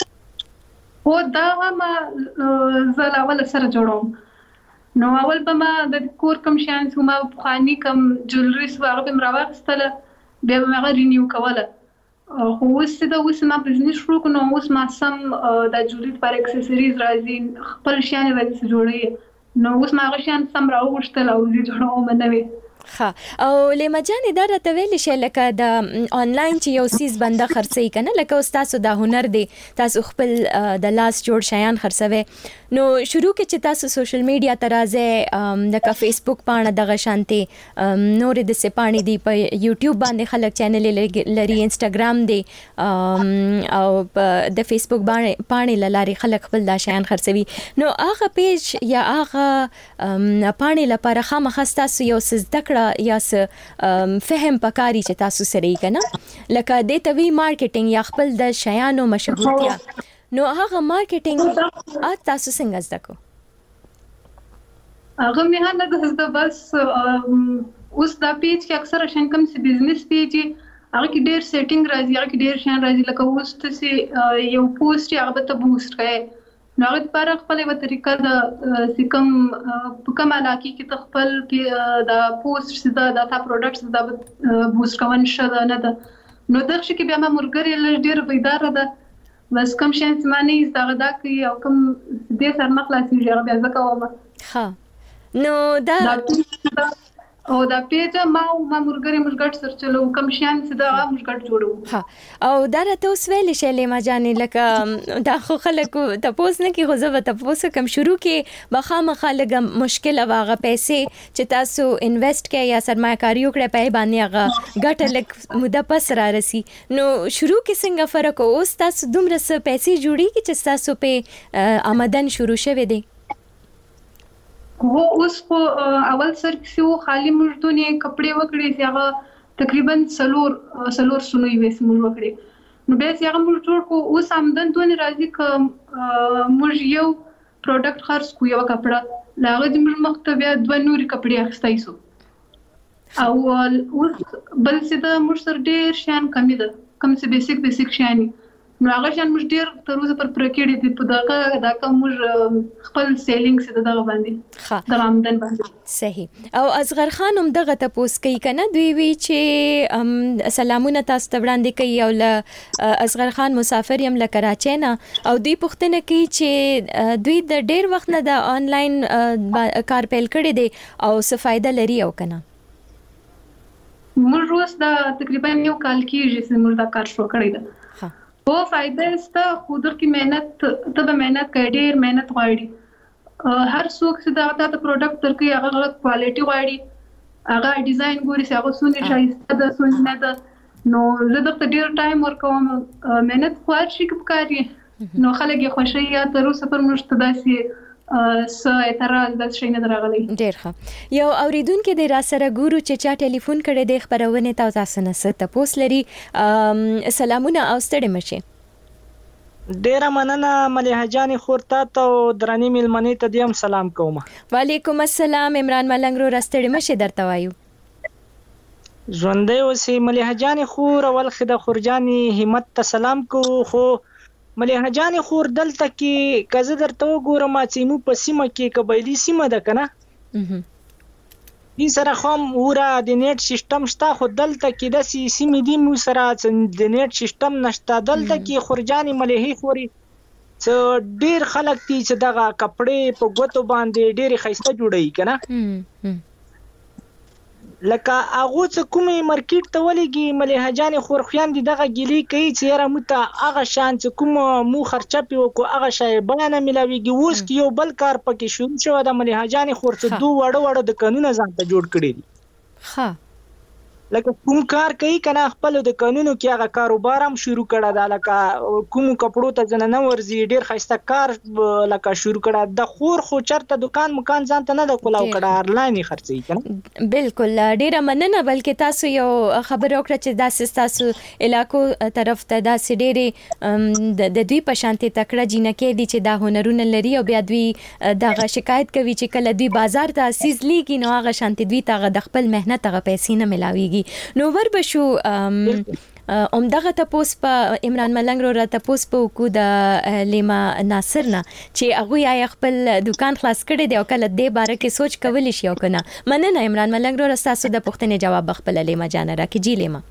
کنه او دا ما زل اول سره جوړوم نو اول به ما د کور کم شیان چې ما بخانی کم جولریز هغه به مراوغستله بیا به هغه رینیو کوله خو اوس دا اوس ما بزنس شروع کړو نو اوس ما سم د جوړیت پر اکسسوریز راځي خپل شیان راځي جوړي نو اوس ما هغه شیان سم راوغشتل او زی جوړوم نوې ها او لیما جانې دا راته ویل شي لکه د آنلاین چې یو سیس بنده خرڅي کنه لکه تاسو د هنر دی تاسو خپل د لاس جوړ شیان خرڅوي نو شروع کې چې تاسو سوشل میډیا ترازه د فیسبوک پاڼه دغه شانتي نور د سپانی دی په یوټیوب باندې خلک چینل لري انستګرام دی او د فیسبوک باندې پاڼه لاري خلک خپل د شیان خرڅوي نو هغه پیج یا هغه پاڼه لپاره خامخا تاسو یو زده یا فهم پکاري چې تاسو سره یې کنه لکه د توی مارکیټینګ یا خپل د شیانو مشهورتیا نو هغه مارکیټینګ ا تاسو څنګه زده کو هغه مه نه د زده بس اوس دا پیج کې اکثر شین کم سي بزنس پیج هغه کې ډېر سیټینګ راځي هغه کې ډېر شین راځي لکه اوس ته یو پوسټ هغه ته بوست کوي نو هغه لپاره خپل یو طریقه د سکم په کوم علاقې کې تخپل کې د پوسټ سیده د تا پروډکټس د بوست کوون شته نه ده نو دغه شي کې بیا ما مرګري لږ ډیر پیدار ده بس کم شین سمانی زغه دا کوي او کم دې سر مخلاصي جوړ بیا ځکه ومه ها نو دا او دا پیج ما ما مرګري مرګټ سر چلو کم شان چې دا مرګټ جوړو ها او دا راته اوس ویل شي ما جانې لکه دا خو خلکو تاسو نه کې خو زه تاسو کم شروع کې بخامه خلک مشکل واغه پیسې چې تاسو انویسټ کې یا سرمایه‌کاري وکړه په باندې هغه ګټه لک مده پس را رسی نو شروع کې څنګه فرق اوس تاسو دومره پیسې جوړی کې چې تاسو په آمدن شروع شوه دي هو اوس خو اول سر کې خالی مردونی کپڑے وکړي چې هغه تقریبا سلور سلور سنوي وس موږ وکړي نو به چې هغه موږ جوړ کو اوس آمدن دونه راځي ک موږ یو پروډکټ خرڅ کو یو کپڑا لاغه د موږ مختبه دوه نوري کپڑے اخستای سو او اوس بل څه د موږ سر ډیر شان کمی ده کم څه بیسیک بیسیک شانی نو هغه شان موږ ډیر تر اوسه پر پرکېډې دي په دغه دا کوم موږ خپل سیلینګ څه دغه باندې د آمدن باندې صحیح او اصغر خان هم دغه تاسو کوي کنه دوی وی چې سلامونه تاسو ته وړاندې کوي او ل اصغر خان مسافر يم ل کراچۍ نه او دوی پوښتنه کوي چې دوی د ډیر وخت نه د آنلاین کار پیل کړی دی او څه فائدہ لري او کنه موږ اوس دا تقریبا یو کال کې چې موږ دا کار شروع کړی دی वो फायदा इसका खुद की मेहनत तब मेहनत कर ढेर मेहनत غواړي هر څوک چې دا د پروډکټ تر کې هغه کوالټي غواړي هغه ډیزاین ګوري چې هغه سونی شایسته ده سونی نه ده نو زه د ډیر ټایم ورکوم مهنت خور شي کوي نو خلک یې خوشي یا تر اوسه پر مشته داسي س اعتراض د شي نه درغلي ډیر ښه یو اوریدونکو د را سره ګورو چې چا ټلیفون کړي د خبرونه تاسو نه ست پوس لري سلامونه او ستړي مشه ډیر مننه مليحه جان خورتا ته درنی ملمنې ته دیم سلام کوم وعلیکم السلام عمران ملنګ رو رستړي مشه درته وایو ژوندې اوسې مليحه جان خور ول خده خورجاني همت ته سلام کو خو مليحه جان خور دلته کې کزه درته وګورم چې مو په سیمه کې قبایلی سیمه ده کنه دې سره خام وره د نیټ سیستم شته خو دلته کې د سیمې دی مو سره د نیټ سیستم نشته دلته کې خورجاني مليحه خوري څه ډیر خلک دي چې دغه کپړې په ګوتو باندې ډېرې ښایسته جوړوي که نه لکه هغه څه کومې مارکیټ ته ولېږي ملیحه جانې خورخیاندې دغه ګیلې کوي چې یاره موږ ته هغه شان چې کوم مو خرچه پې وکړو هغه شی بیه نه میلاویږي. اوس کې یو بل کار پکې شروع شوی ده ملیحه جانې خور چې دوه واړه واړه دکانونه ځان ته جوړ کړي دي. ښه لکه کوم کار کوي کنه خپل د قانونو کې هغه کاروبار هم شروع کړه دا لکه کوم کپړو ته ځنه ورزي ډیر خسته کار لکه شروع کړه د خور خو چرته دکان مکان ځان ته نه د کولاو کړه آنلاین خرڅي کنه. بالکل ډیره مننه بلکې تاسو یو خبر وکړه چې داسې تاسو علاقو طرف ته داسې ډېرې د دوی په شانتي تکړه جنکې دي چې دا هنرونه لري او بیا دوی دغه شکایت کوي چې کله دوی بازار ته اسیز لیږي نو هغه شانتي دوی ته د خپل مهنت هغه پیسې نه ملاويږي. نو ور بشو ام دغه تاسو په عمران ملنګ رو را تاسو په کو د لیما ناصر نه چې هغه یا خپل دکان خلاص کړي دی او کله دې باره کې سوچ کولی شي او کنه. مننه عمران ملنګ رو تاسو د پښتنې جواب خپل لیما جان را کې جی لیما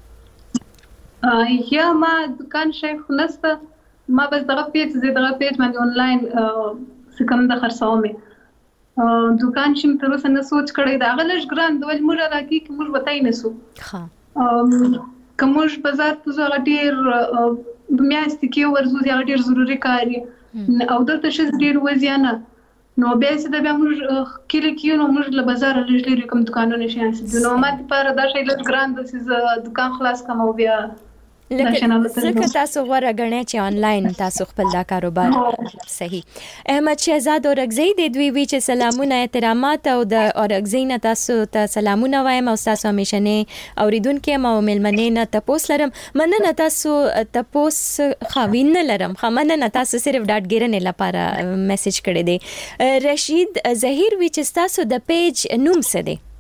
یا ما دکان شیخ نسته ما بس دغه پیج زه دغه پیج باندې آنلاین سکم د خرڅومه دکان شم تر اوسه نه سوچ کړی دا غلش ګران د ول موږ راکی کی موږ وتاي نه سو ها کومش بازار ته زه غټیر میاشت کې ورزو زیات ډیر ضروری کاری او دلته شز ډیر وزیانه نو بیا چې دا بیا موږ کلی کې نو موږ له بازار لږ لري کوم دکانونه شي چې نو ما لپاره دا شی لږ ګران د چې دکان خلاص کوم او بیا لکه تاسو غوړه غنې چې آنلاین تاسو خپل دا کاروبار صحیح. احمد شهزاد اورګزی د دوی وی چې سلامونه احترامات او د اورګزی نه تاسو ته سلامونه وایم او تاسو همیشه نه اوریدونکو ما ملمنې نه تاسو لرم. مننه تاسو تاسو خوین لرم خمنه تاسو صرف ډاټ ګیرنې لپاره میسج کړی دی. رشید ظهیر وی چې تاسو د پیج نوم څه دی؟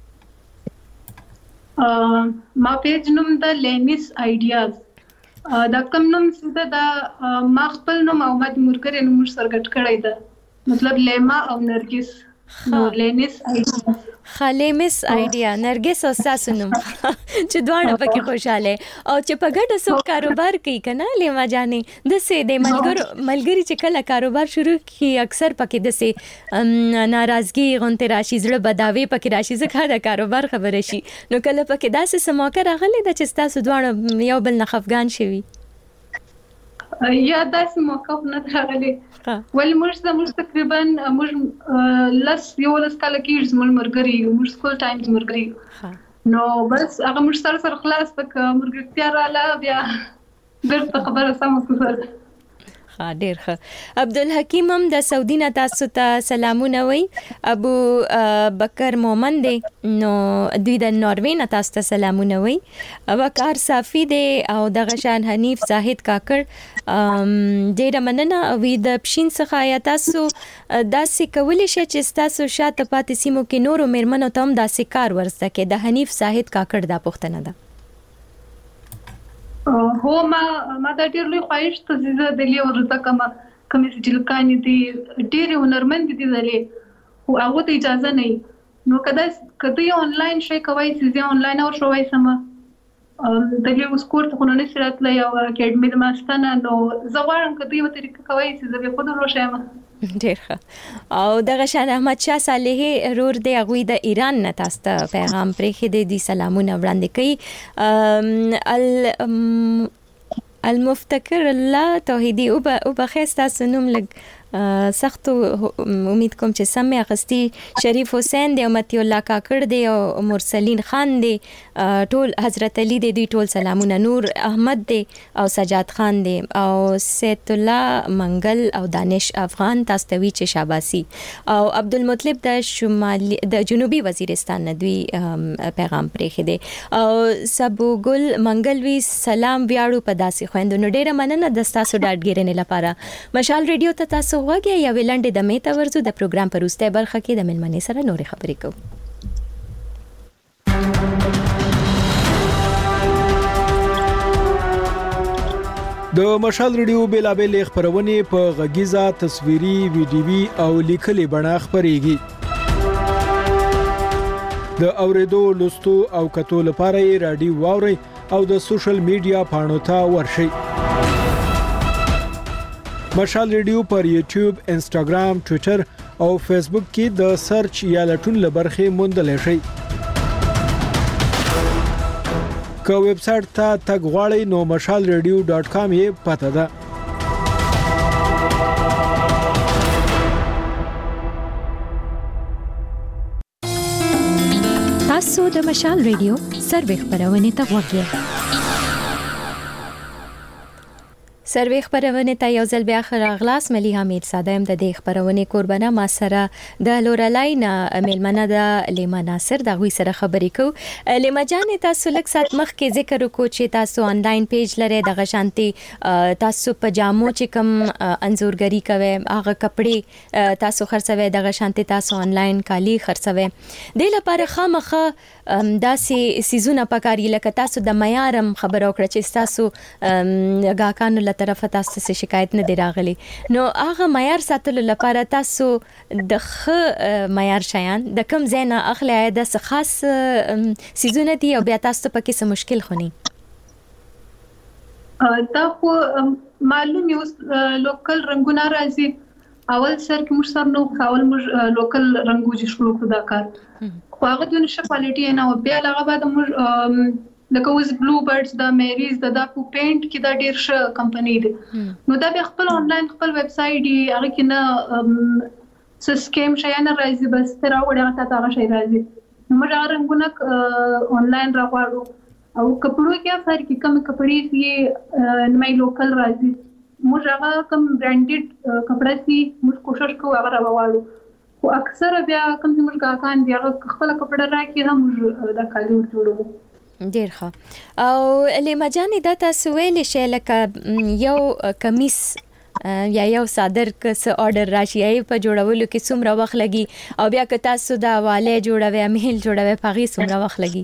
ما پیج نوم د لینیس آیډیاز دا کوم نوم څه دا ما خپل نوم او مد مرګره نوم سرګټ کړی دا مطلب لیما او نرګس نو لینیس آیډیا خلیمس آیډیا نرګس او تاسو نوم چې دوه پکې خوشاله او چې په ګډه سو کاروبار کوي کنه لیما جانې د سه د ملګر ملګری چې کله کاروبار شروع کی اکثر پکې د سه ناراضګي غونته راشي زړه بداوي پکې راشي ځکه د کاروبار خبره شي نو کله پکې داسې سموکه راغلي د چې تاسو دوه یو بل نه خفغان شوي یا داسې موقف نه راغلی ول موږ د موږ تقریبا موږ لس یو لس کال کې زموږ مرګري موږ سکول ټایمز مرګري نو بس هغه موږ سره سره خلاص تک مرګرتیا رااله بیا درته خبره سم وکړه. ها ډیر ښه. عبدالحکیم هم د سعودي نه تاسو ته سلامونه وای. ابو بکر مومن دی نو دوی د ناروې نه تاسو ته سلامونه وای. وقار صافي دی او د غشان حنیف زاهد کاکړ ډیر مننه وی د پښین څخه یا تاسو داسې کولی شئ چې تاسو شاته پاتې سیمو کې نورو میرمنو ته هم داسې کار ورسته کې د حنیف زاهد کاکړ دا پوښتنه ده. هو ما ما دا ډیر لوی خواهش ته زیاده د لیو ورته کما کمی چې لکانې دي ډیر هنرمند دي دلې او هغه ته اجازه نه نو کدا کدا آنلاین شي کوي چې آنلاین او شوي سم د لیو سکور ته نه سرات لا یو اکیډمي د ماستانه نو زغوارم کدا یو طریقه کوي چې زه به خود روشم ډیر ښه. او دغه شان احمد شاه صالحي رور دی هغه د ایران نه تاسو ته پیغام پرې خې دي سلامونه وړاندې کوي. ال المفتکر الله توحیدی او به او به خسته سنوم لګ سخت امید کوم چې سمې اخستی شریف حسین دی او متی الله کاکړ دی او مرسلین خان دی ټول حضرت علی دی دوی ټول سلامونه نور احمد دی او سجاد خان دی او سید الله منګل او دانش افغان تاسو ته وی چې شاباسي او عبدالمطلب د شمالي د جنوبي وزیرستان نه دوی پیغام پرې دی او سبو ګل منګل وی سلام ویاړو په داسې خويندو نو ډیره مننه د تاسو ډاډ ګیرنې لپاره. مشال ریډیو ته تاسو وګیا یا ویلنډ د میته ورزو د پروګرام پر وروسته برخه کې د ملمنې سره نورې خبرې کوو. د مشال ریډیو بیلابل خبرونه په غږیزه تصویري ویډیوي او لیکلي بڼه خبريږي. د اوریدو لوستو او کتو لپاره رادیو واوري او د سوشل میډیا پاڼو ته ورشئ. مشال ریډیو پر یوټیوب، انسټاګرام، ټوئیټر او فیسبوک کې د سرچ یا لټون لبرخه موندل شي. که ویب سټ ته تګ غواړئ نو مشال ریډیو ډاٹ کام یې پته ده. تاسو د مشال ریډیو سروې خبرونه ته وګورئ. سروې خبرونه ته یو ځل بیا خراغلاس مليها میرزاده هم د دې خبرونه قربانه ما سره د لورلاین ملمنه د لیما ناصر د غوي سره خبرې کو. لیما جان تاسو لک سات مخ کې ذکر وکړو چې تاسو آنلاین پیج لري د غشانتي تاسو پجامو چې کوم انزورګری کوي هغه کپڑے تاسو خرڅوي د غشانتي تاسو آنلاین کالی خرڅوي د لپاره خامخه داسې سيزونه پکاري لکه تاسو د معیارم خبر او کړ چې تاسو غاکانو له طرفه تاسو څه شکایت نه دی راغلی نو هغه معیار ساتلو لپاره تاسو د خ معیار شیان د کم زینا اخلي د خاص سيزونه دي او بیا تاسو پکې څه مشکل خوني دا خو معلوم یو لوکل رنگونه راځي اول سر کې موږ سر نو اول موږ لوکل رنگو چې شروع کړو دا کار خو هغه د نشه کوالټي نه او بیا هغه بعد موږ لکه اوس بلو برډز دا میریز دا د پینټ کې دا ډیر ښه کمپنی دی نو دا به خپل آنلاین خپل ویب سټ دی هغه کې نه سسکیم شي نه راځي بس تر وړه تا هغه شي راځي موږ هغه رنگونه آنلاین راغواړو او کپړو کې فرق کې کم کپړې کې نمای لوکل راځي موږ هغه کم برانډډ کپڑا سي موږ کوشش کوو هغه راوړو او اکثر بیا کم چې موږ کاکان دی هغه خپل کپڑا راکې هم موږ دا کالي جوړو. ډیر ښه. او لیما جانې دا تاسو ویل شئ لکه یو کمیس یا یو صادر کس آرډر راشي په جوړولو کې څومره وخت لګي او بیا که تاسو دا واله جوړوي میل جوړوي پغې څومره وخت لګي؟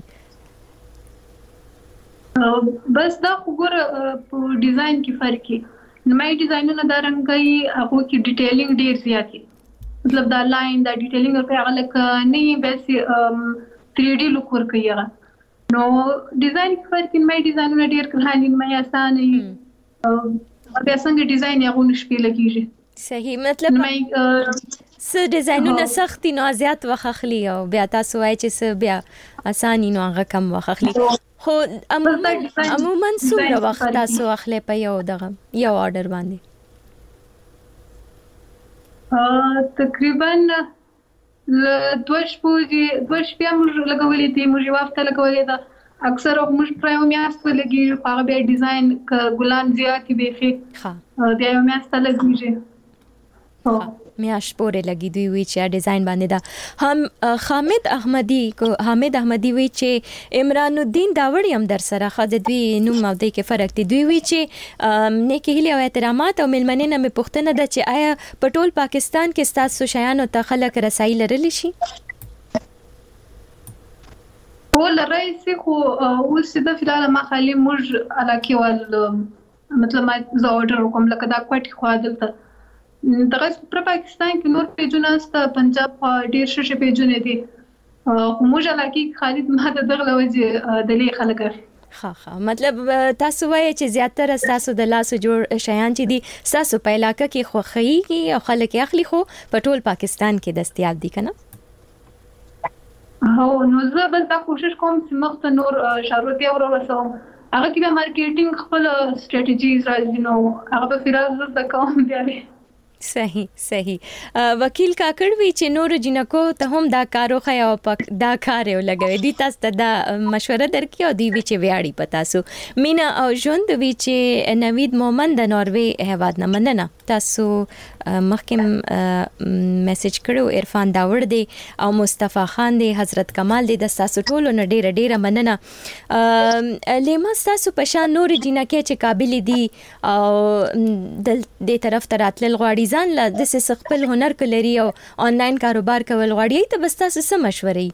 بس دا وګوره په ډیزاین کې فرق کی نمای ډیزاینونه دا رنګي هغه کې ډیټیلینګ ډیر زیات دي مطلب دا لاین دا ډیټیلینګ په هغه لکه نه بس تھری ډي لوک ورکوي هغه نو ډیزاین کې فرق کی نمای ډیزاینونه ډیر کله مې آسان دي بیا څنګه ډیزاین یې غو نشپې لګیږي صحیح مطلب س ډیزاینونه سختي نو زیات وخت اخلي او بیا تاسو وایي چې س بیا اساني نو هغه کم وخت اخلي خو عموما عموما څومره وخت تاسو اخلي په یو دغه یو آرډر باندې؟ تقریبا دوش پوجي دوش بیا موږ لګولې دي موږ وخت لګولې ده اکثر موږ پرایم میاست لګي هغه به ډیزاین ک ګلان زیات به فی ها بیا میاست لګیږي میاش پورې لګي دوی وی چې ډیزاین باندې دا هم حامد احمدی کو حامد احمدی وی چې عمران الدین داوړی هم در سره خاطر دوی نوم او د کې فرق دي دوی وی چې نیکی هلي او احترامات او ملمنینه مې پوښتنه ده چې آیا په ټول پاکستان کې ستاسو شیانو ته خلک رسایي لرلی شي؟ ول رئیس خو اوس د فلال ما خالي موږ علاقه ول مطلب ما زه اورډر کوم لکه دا کوټ خو دلته دغه پر پاکستان کې نور پیجونه است پنجاب ډیر شې پیجونه دي موږ علاقه خالد ما د دغه وجه د لې خلک ها ها مطلب تاسو وایي چې زیاتره تاسو د لاسو جوړ شیان چې دي تاسو په علاقه کې خوخی او خلک اخلي خو په ټول پاکستان کې دستیاب دي کنه؟ هو نو زه بس دا کوشش کوم چې مخ ته نور شروطي اور ورسوم هغه کې به مارکیټینګ خپل سټریټیجیز راځي نو هغه په فراز د کوم دی. صحیح صحیح وکیل کاکړ وی چې نور جنکو ته هم دا کارو خیا او پک دا کار یو لګوي دي تاسو ته دا مشوره درکې او دی وی چې ویاړي پتا سو مینا او ژوند وی چې نوید مومن د ناروی هواد نه مننه تاسو مخکم میسج کړو عرفان داوړ دی او مصطفی خان دی حضرت کمال دی د تاسو ټولو نه ډیره ډیره مننه لیما تاسو په شان نور جنکه چې قابل دي او د دې طرف ته راتل غواړي ځان له د خپل هنر کلري او آنلاین کاروبار کول غواړي ته بس تاسو څه مشورې؟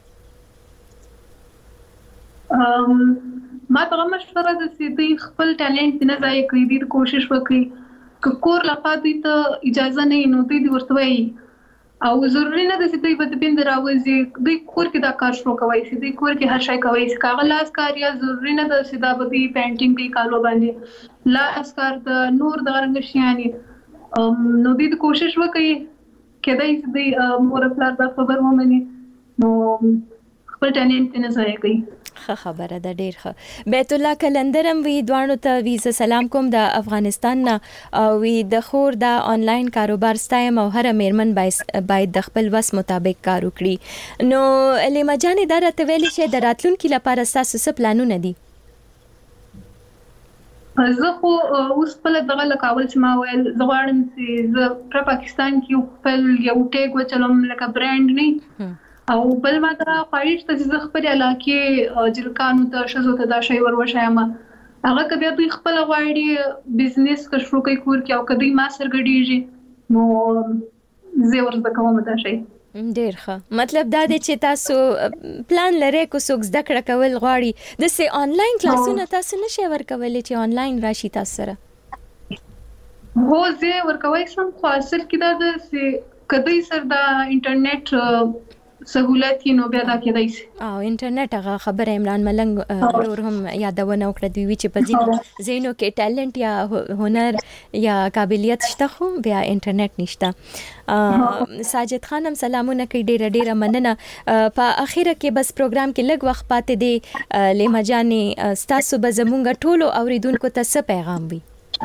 ما ته مشوره ده چې دوی خپل ټالنت نه ځای کوي دي کوشش وکړي که کور لپاره دوی ته اجازه نه نو دوی ورته وایي او ضروري نه ده چې دوی به بند راوځي دوی کور کې دا کار شروع کوي چې دوی کور کې هر شي کوي چې کاغذ لاس کار یا ضروري نه ده چې دا به دوی پینټینګ کوي کالو باندې لاس کار د نور د رنګ شيانی نو دې کوشش وکړي کېدای شي د مور پلار د خبر ومني نو خپل ټالنت نه ځای کوي. ښه خبره ده، ډیر ښه. بیت الله کلندرم وی دوانو ته ویزه سلام کوم د افغانستان نه وی د خور د آنلاین کاروبار ستایم او هر میرمن باید د خپل وس مطابق کار وکړي. نو لیما جانې دا راته ویلې چې د راتلونکي لپاره ستاسو څه پلانونه دي؟ زه خو اوس خپل دغه لکاول چې ما ویل زه غواړم چې زه پر پاکستان کې خپل یو ټیګ وچلم لکه برانډ نه او بل ما دا خواهش ته چې خپل علاقې جلکانو ته شزو ته دا شی وروښایم هغه کبه دوی خپل غواړي بزنس که شروع کوي کور کې او کدی ما سرګډیږي نو زه ورته کوم دا شی. ډیر ښه. مطلب دا دی چې تاسو پلان لرئ کو څوک زده کړه کول غواړي د سه آنلاین کلاسونه تاسو نشئ ورکولای چې آنلاین راشي تاسو سره؟ هو زه ورکوي سم خو اصل کې دا د سه کدی سر د انټرنیټ سہولت نو بیا دا کېدای شي. او انټرنیټ هغه خبره عمران ملنګ ورور هم یادونه وکړه دوی چې په ځینو زینو کې ټالنت یا هنر یا قابلیت شته خو بیا انټرنیټ نشته. ساجد خان هم سلامونه کوي، ډیره ډیره مننه. په اخیره کې بس پروګرام کې لږ وخت پاتې دی، لیما جانې ستاسو به زمونږ ټولو اوریدونکو ته څه پیغام وي؟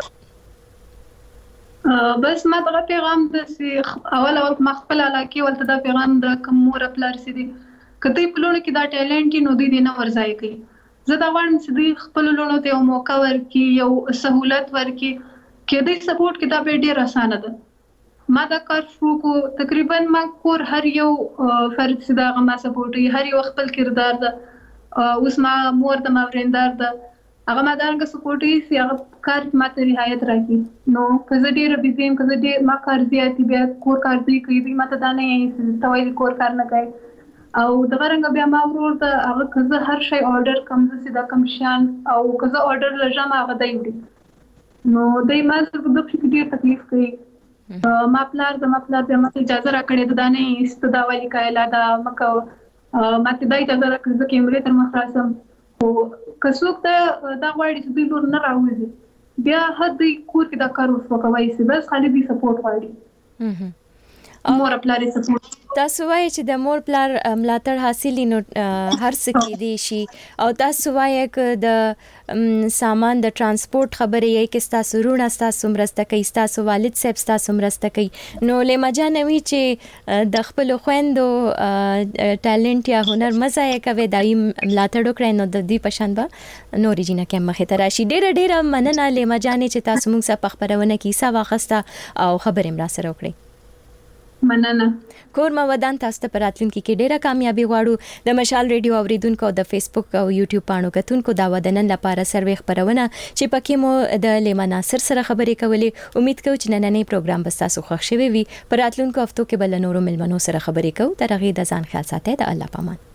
بس ما دغه پیغام د اول اول ما خپل علاقې ولته دا پیغام د کوم مور پلار سي دي کته په لونو کې دا ټالنت نو دی نه ورځای کوي. زه دا غواړم چې دوی خپل لونو ته یو موقع ورکړي، یو سہولت ورکړي کې دوی سپورټ کې دا به ډیر اسانه ده. ما دا کار شروع کو تقریبا ما کور هر یو فرد سدا ما سپورټي هر یو خپل کردار ده اوس ما مور د ماوریندار ده هغه ما دانګه سپورټي سي هغه کار ماته رعایت راکړي. نو کزه ډیر بيزیم کزه ډیر ما کار زیاتی بیا کور کار دی کوي دی ماته دا نه توایي کور کار نه کوي او دغه رنګ بیا ما ورور ته هغه کزه هر شی آرډر کوم زه سیدا کوم شان او کزه آرډر لږه ما هغه دی وړي نو دای ما سره د دې ډیر تکلیف کوي. ما پلار د ما پلار د ما اجازه راکړې ده نه استدا والی کایلا دا مکه ما ته دای اجازه راکړې چې کیمرې تر مخراسم او کڅوک ته دا غواړي چې دوی ور نه راوځي بیا هدي کور کې دا کار وکوي چې بس خالي دي سپورټ غواړي. مور پلار سپورټ تاسو وایي چې د مور پلار ملاتړ حاصل نو هر څه کې دي شي او تاسو وایي ک د سامان د ترانسپورت خبرې یې کې تاسو رونه تاسو مرسته کوي تاسو والد صاحب تاسو مرسته کوي نو لیما جانوي چې د خپل خويندو ټالنت یا هنر مزه کوي دای ملاتړ وکړي نو د دې پشان به نورې جنہ کې مخه تر شي. ډېر ډېر مننه لیما جانې چې تاسو موږ سره په خبرونه کې سا واخسته او خبرې مرا سره وکړي. مننه. کورما ودان تاسو ته پراتلونکي کې ډیره کامیابی غواړو. د مشال ریډیو اوریدونکو او د فیسبوک او یوټیوب پاڼو کتونکو دا ودنن لپاره سروي خبرونه چې پکې مو د لیما ناصر سره خبرې کولې. امید کوم چې نننې پروګرام به تاسو خوښ شوي وي. پراتلونکو هفتو کې بل نورو ملمنو سره خبرې کوو. تر هغه د ځان خیال ساتئ. د الله پامان.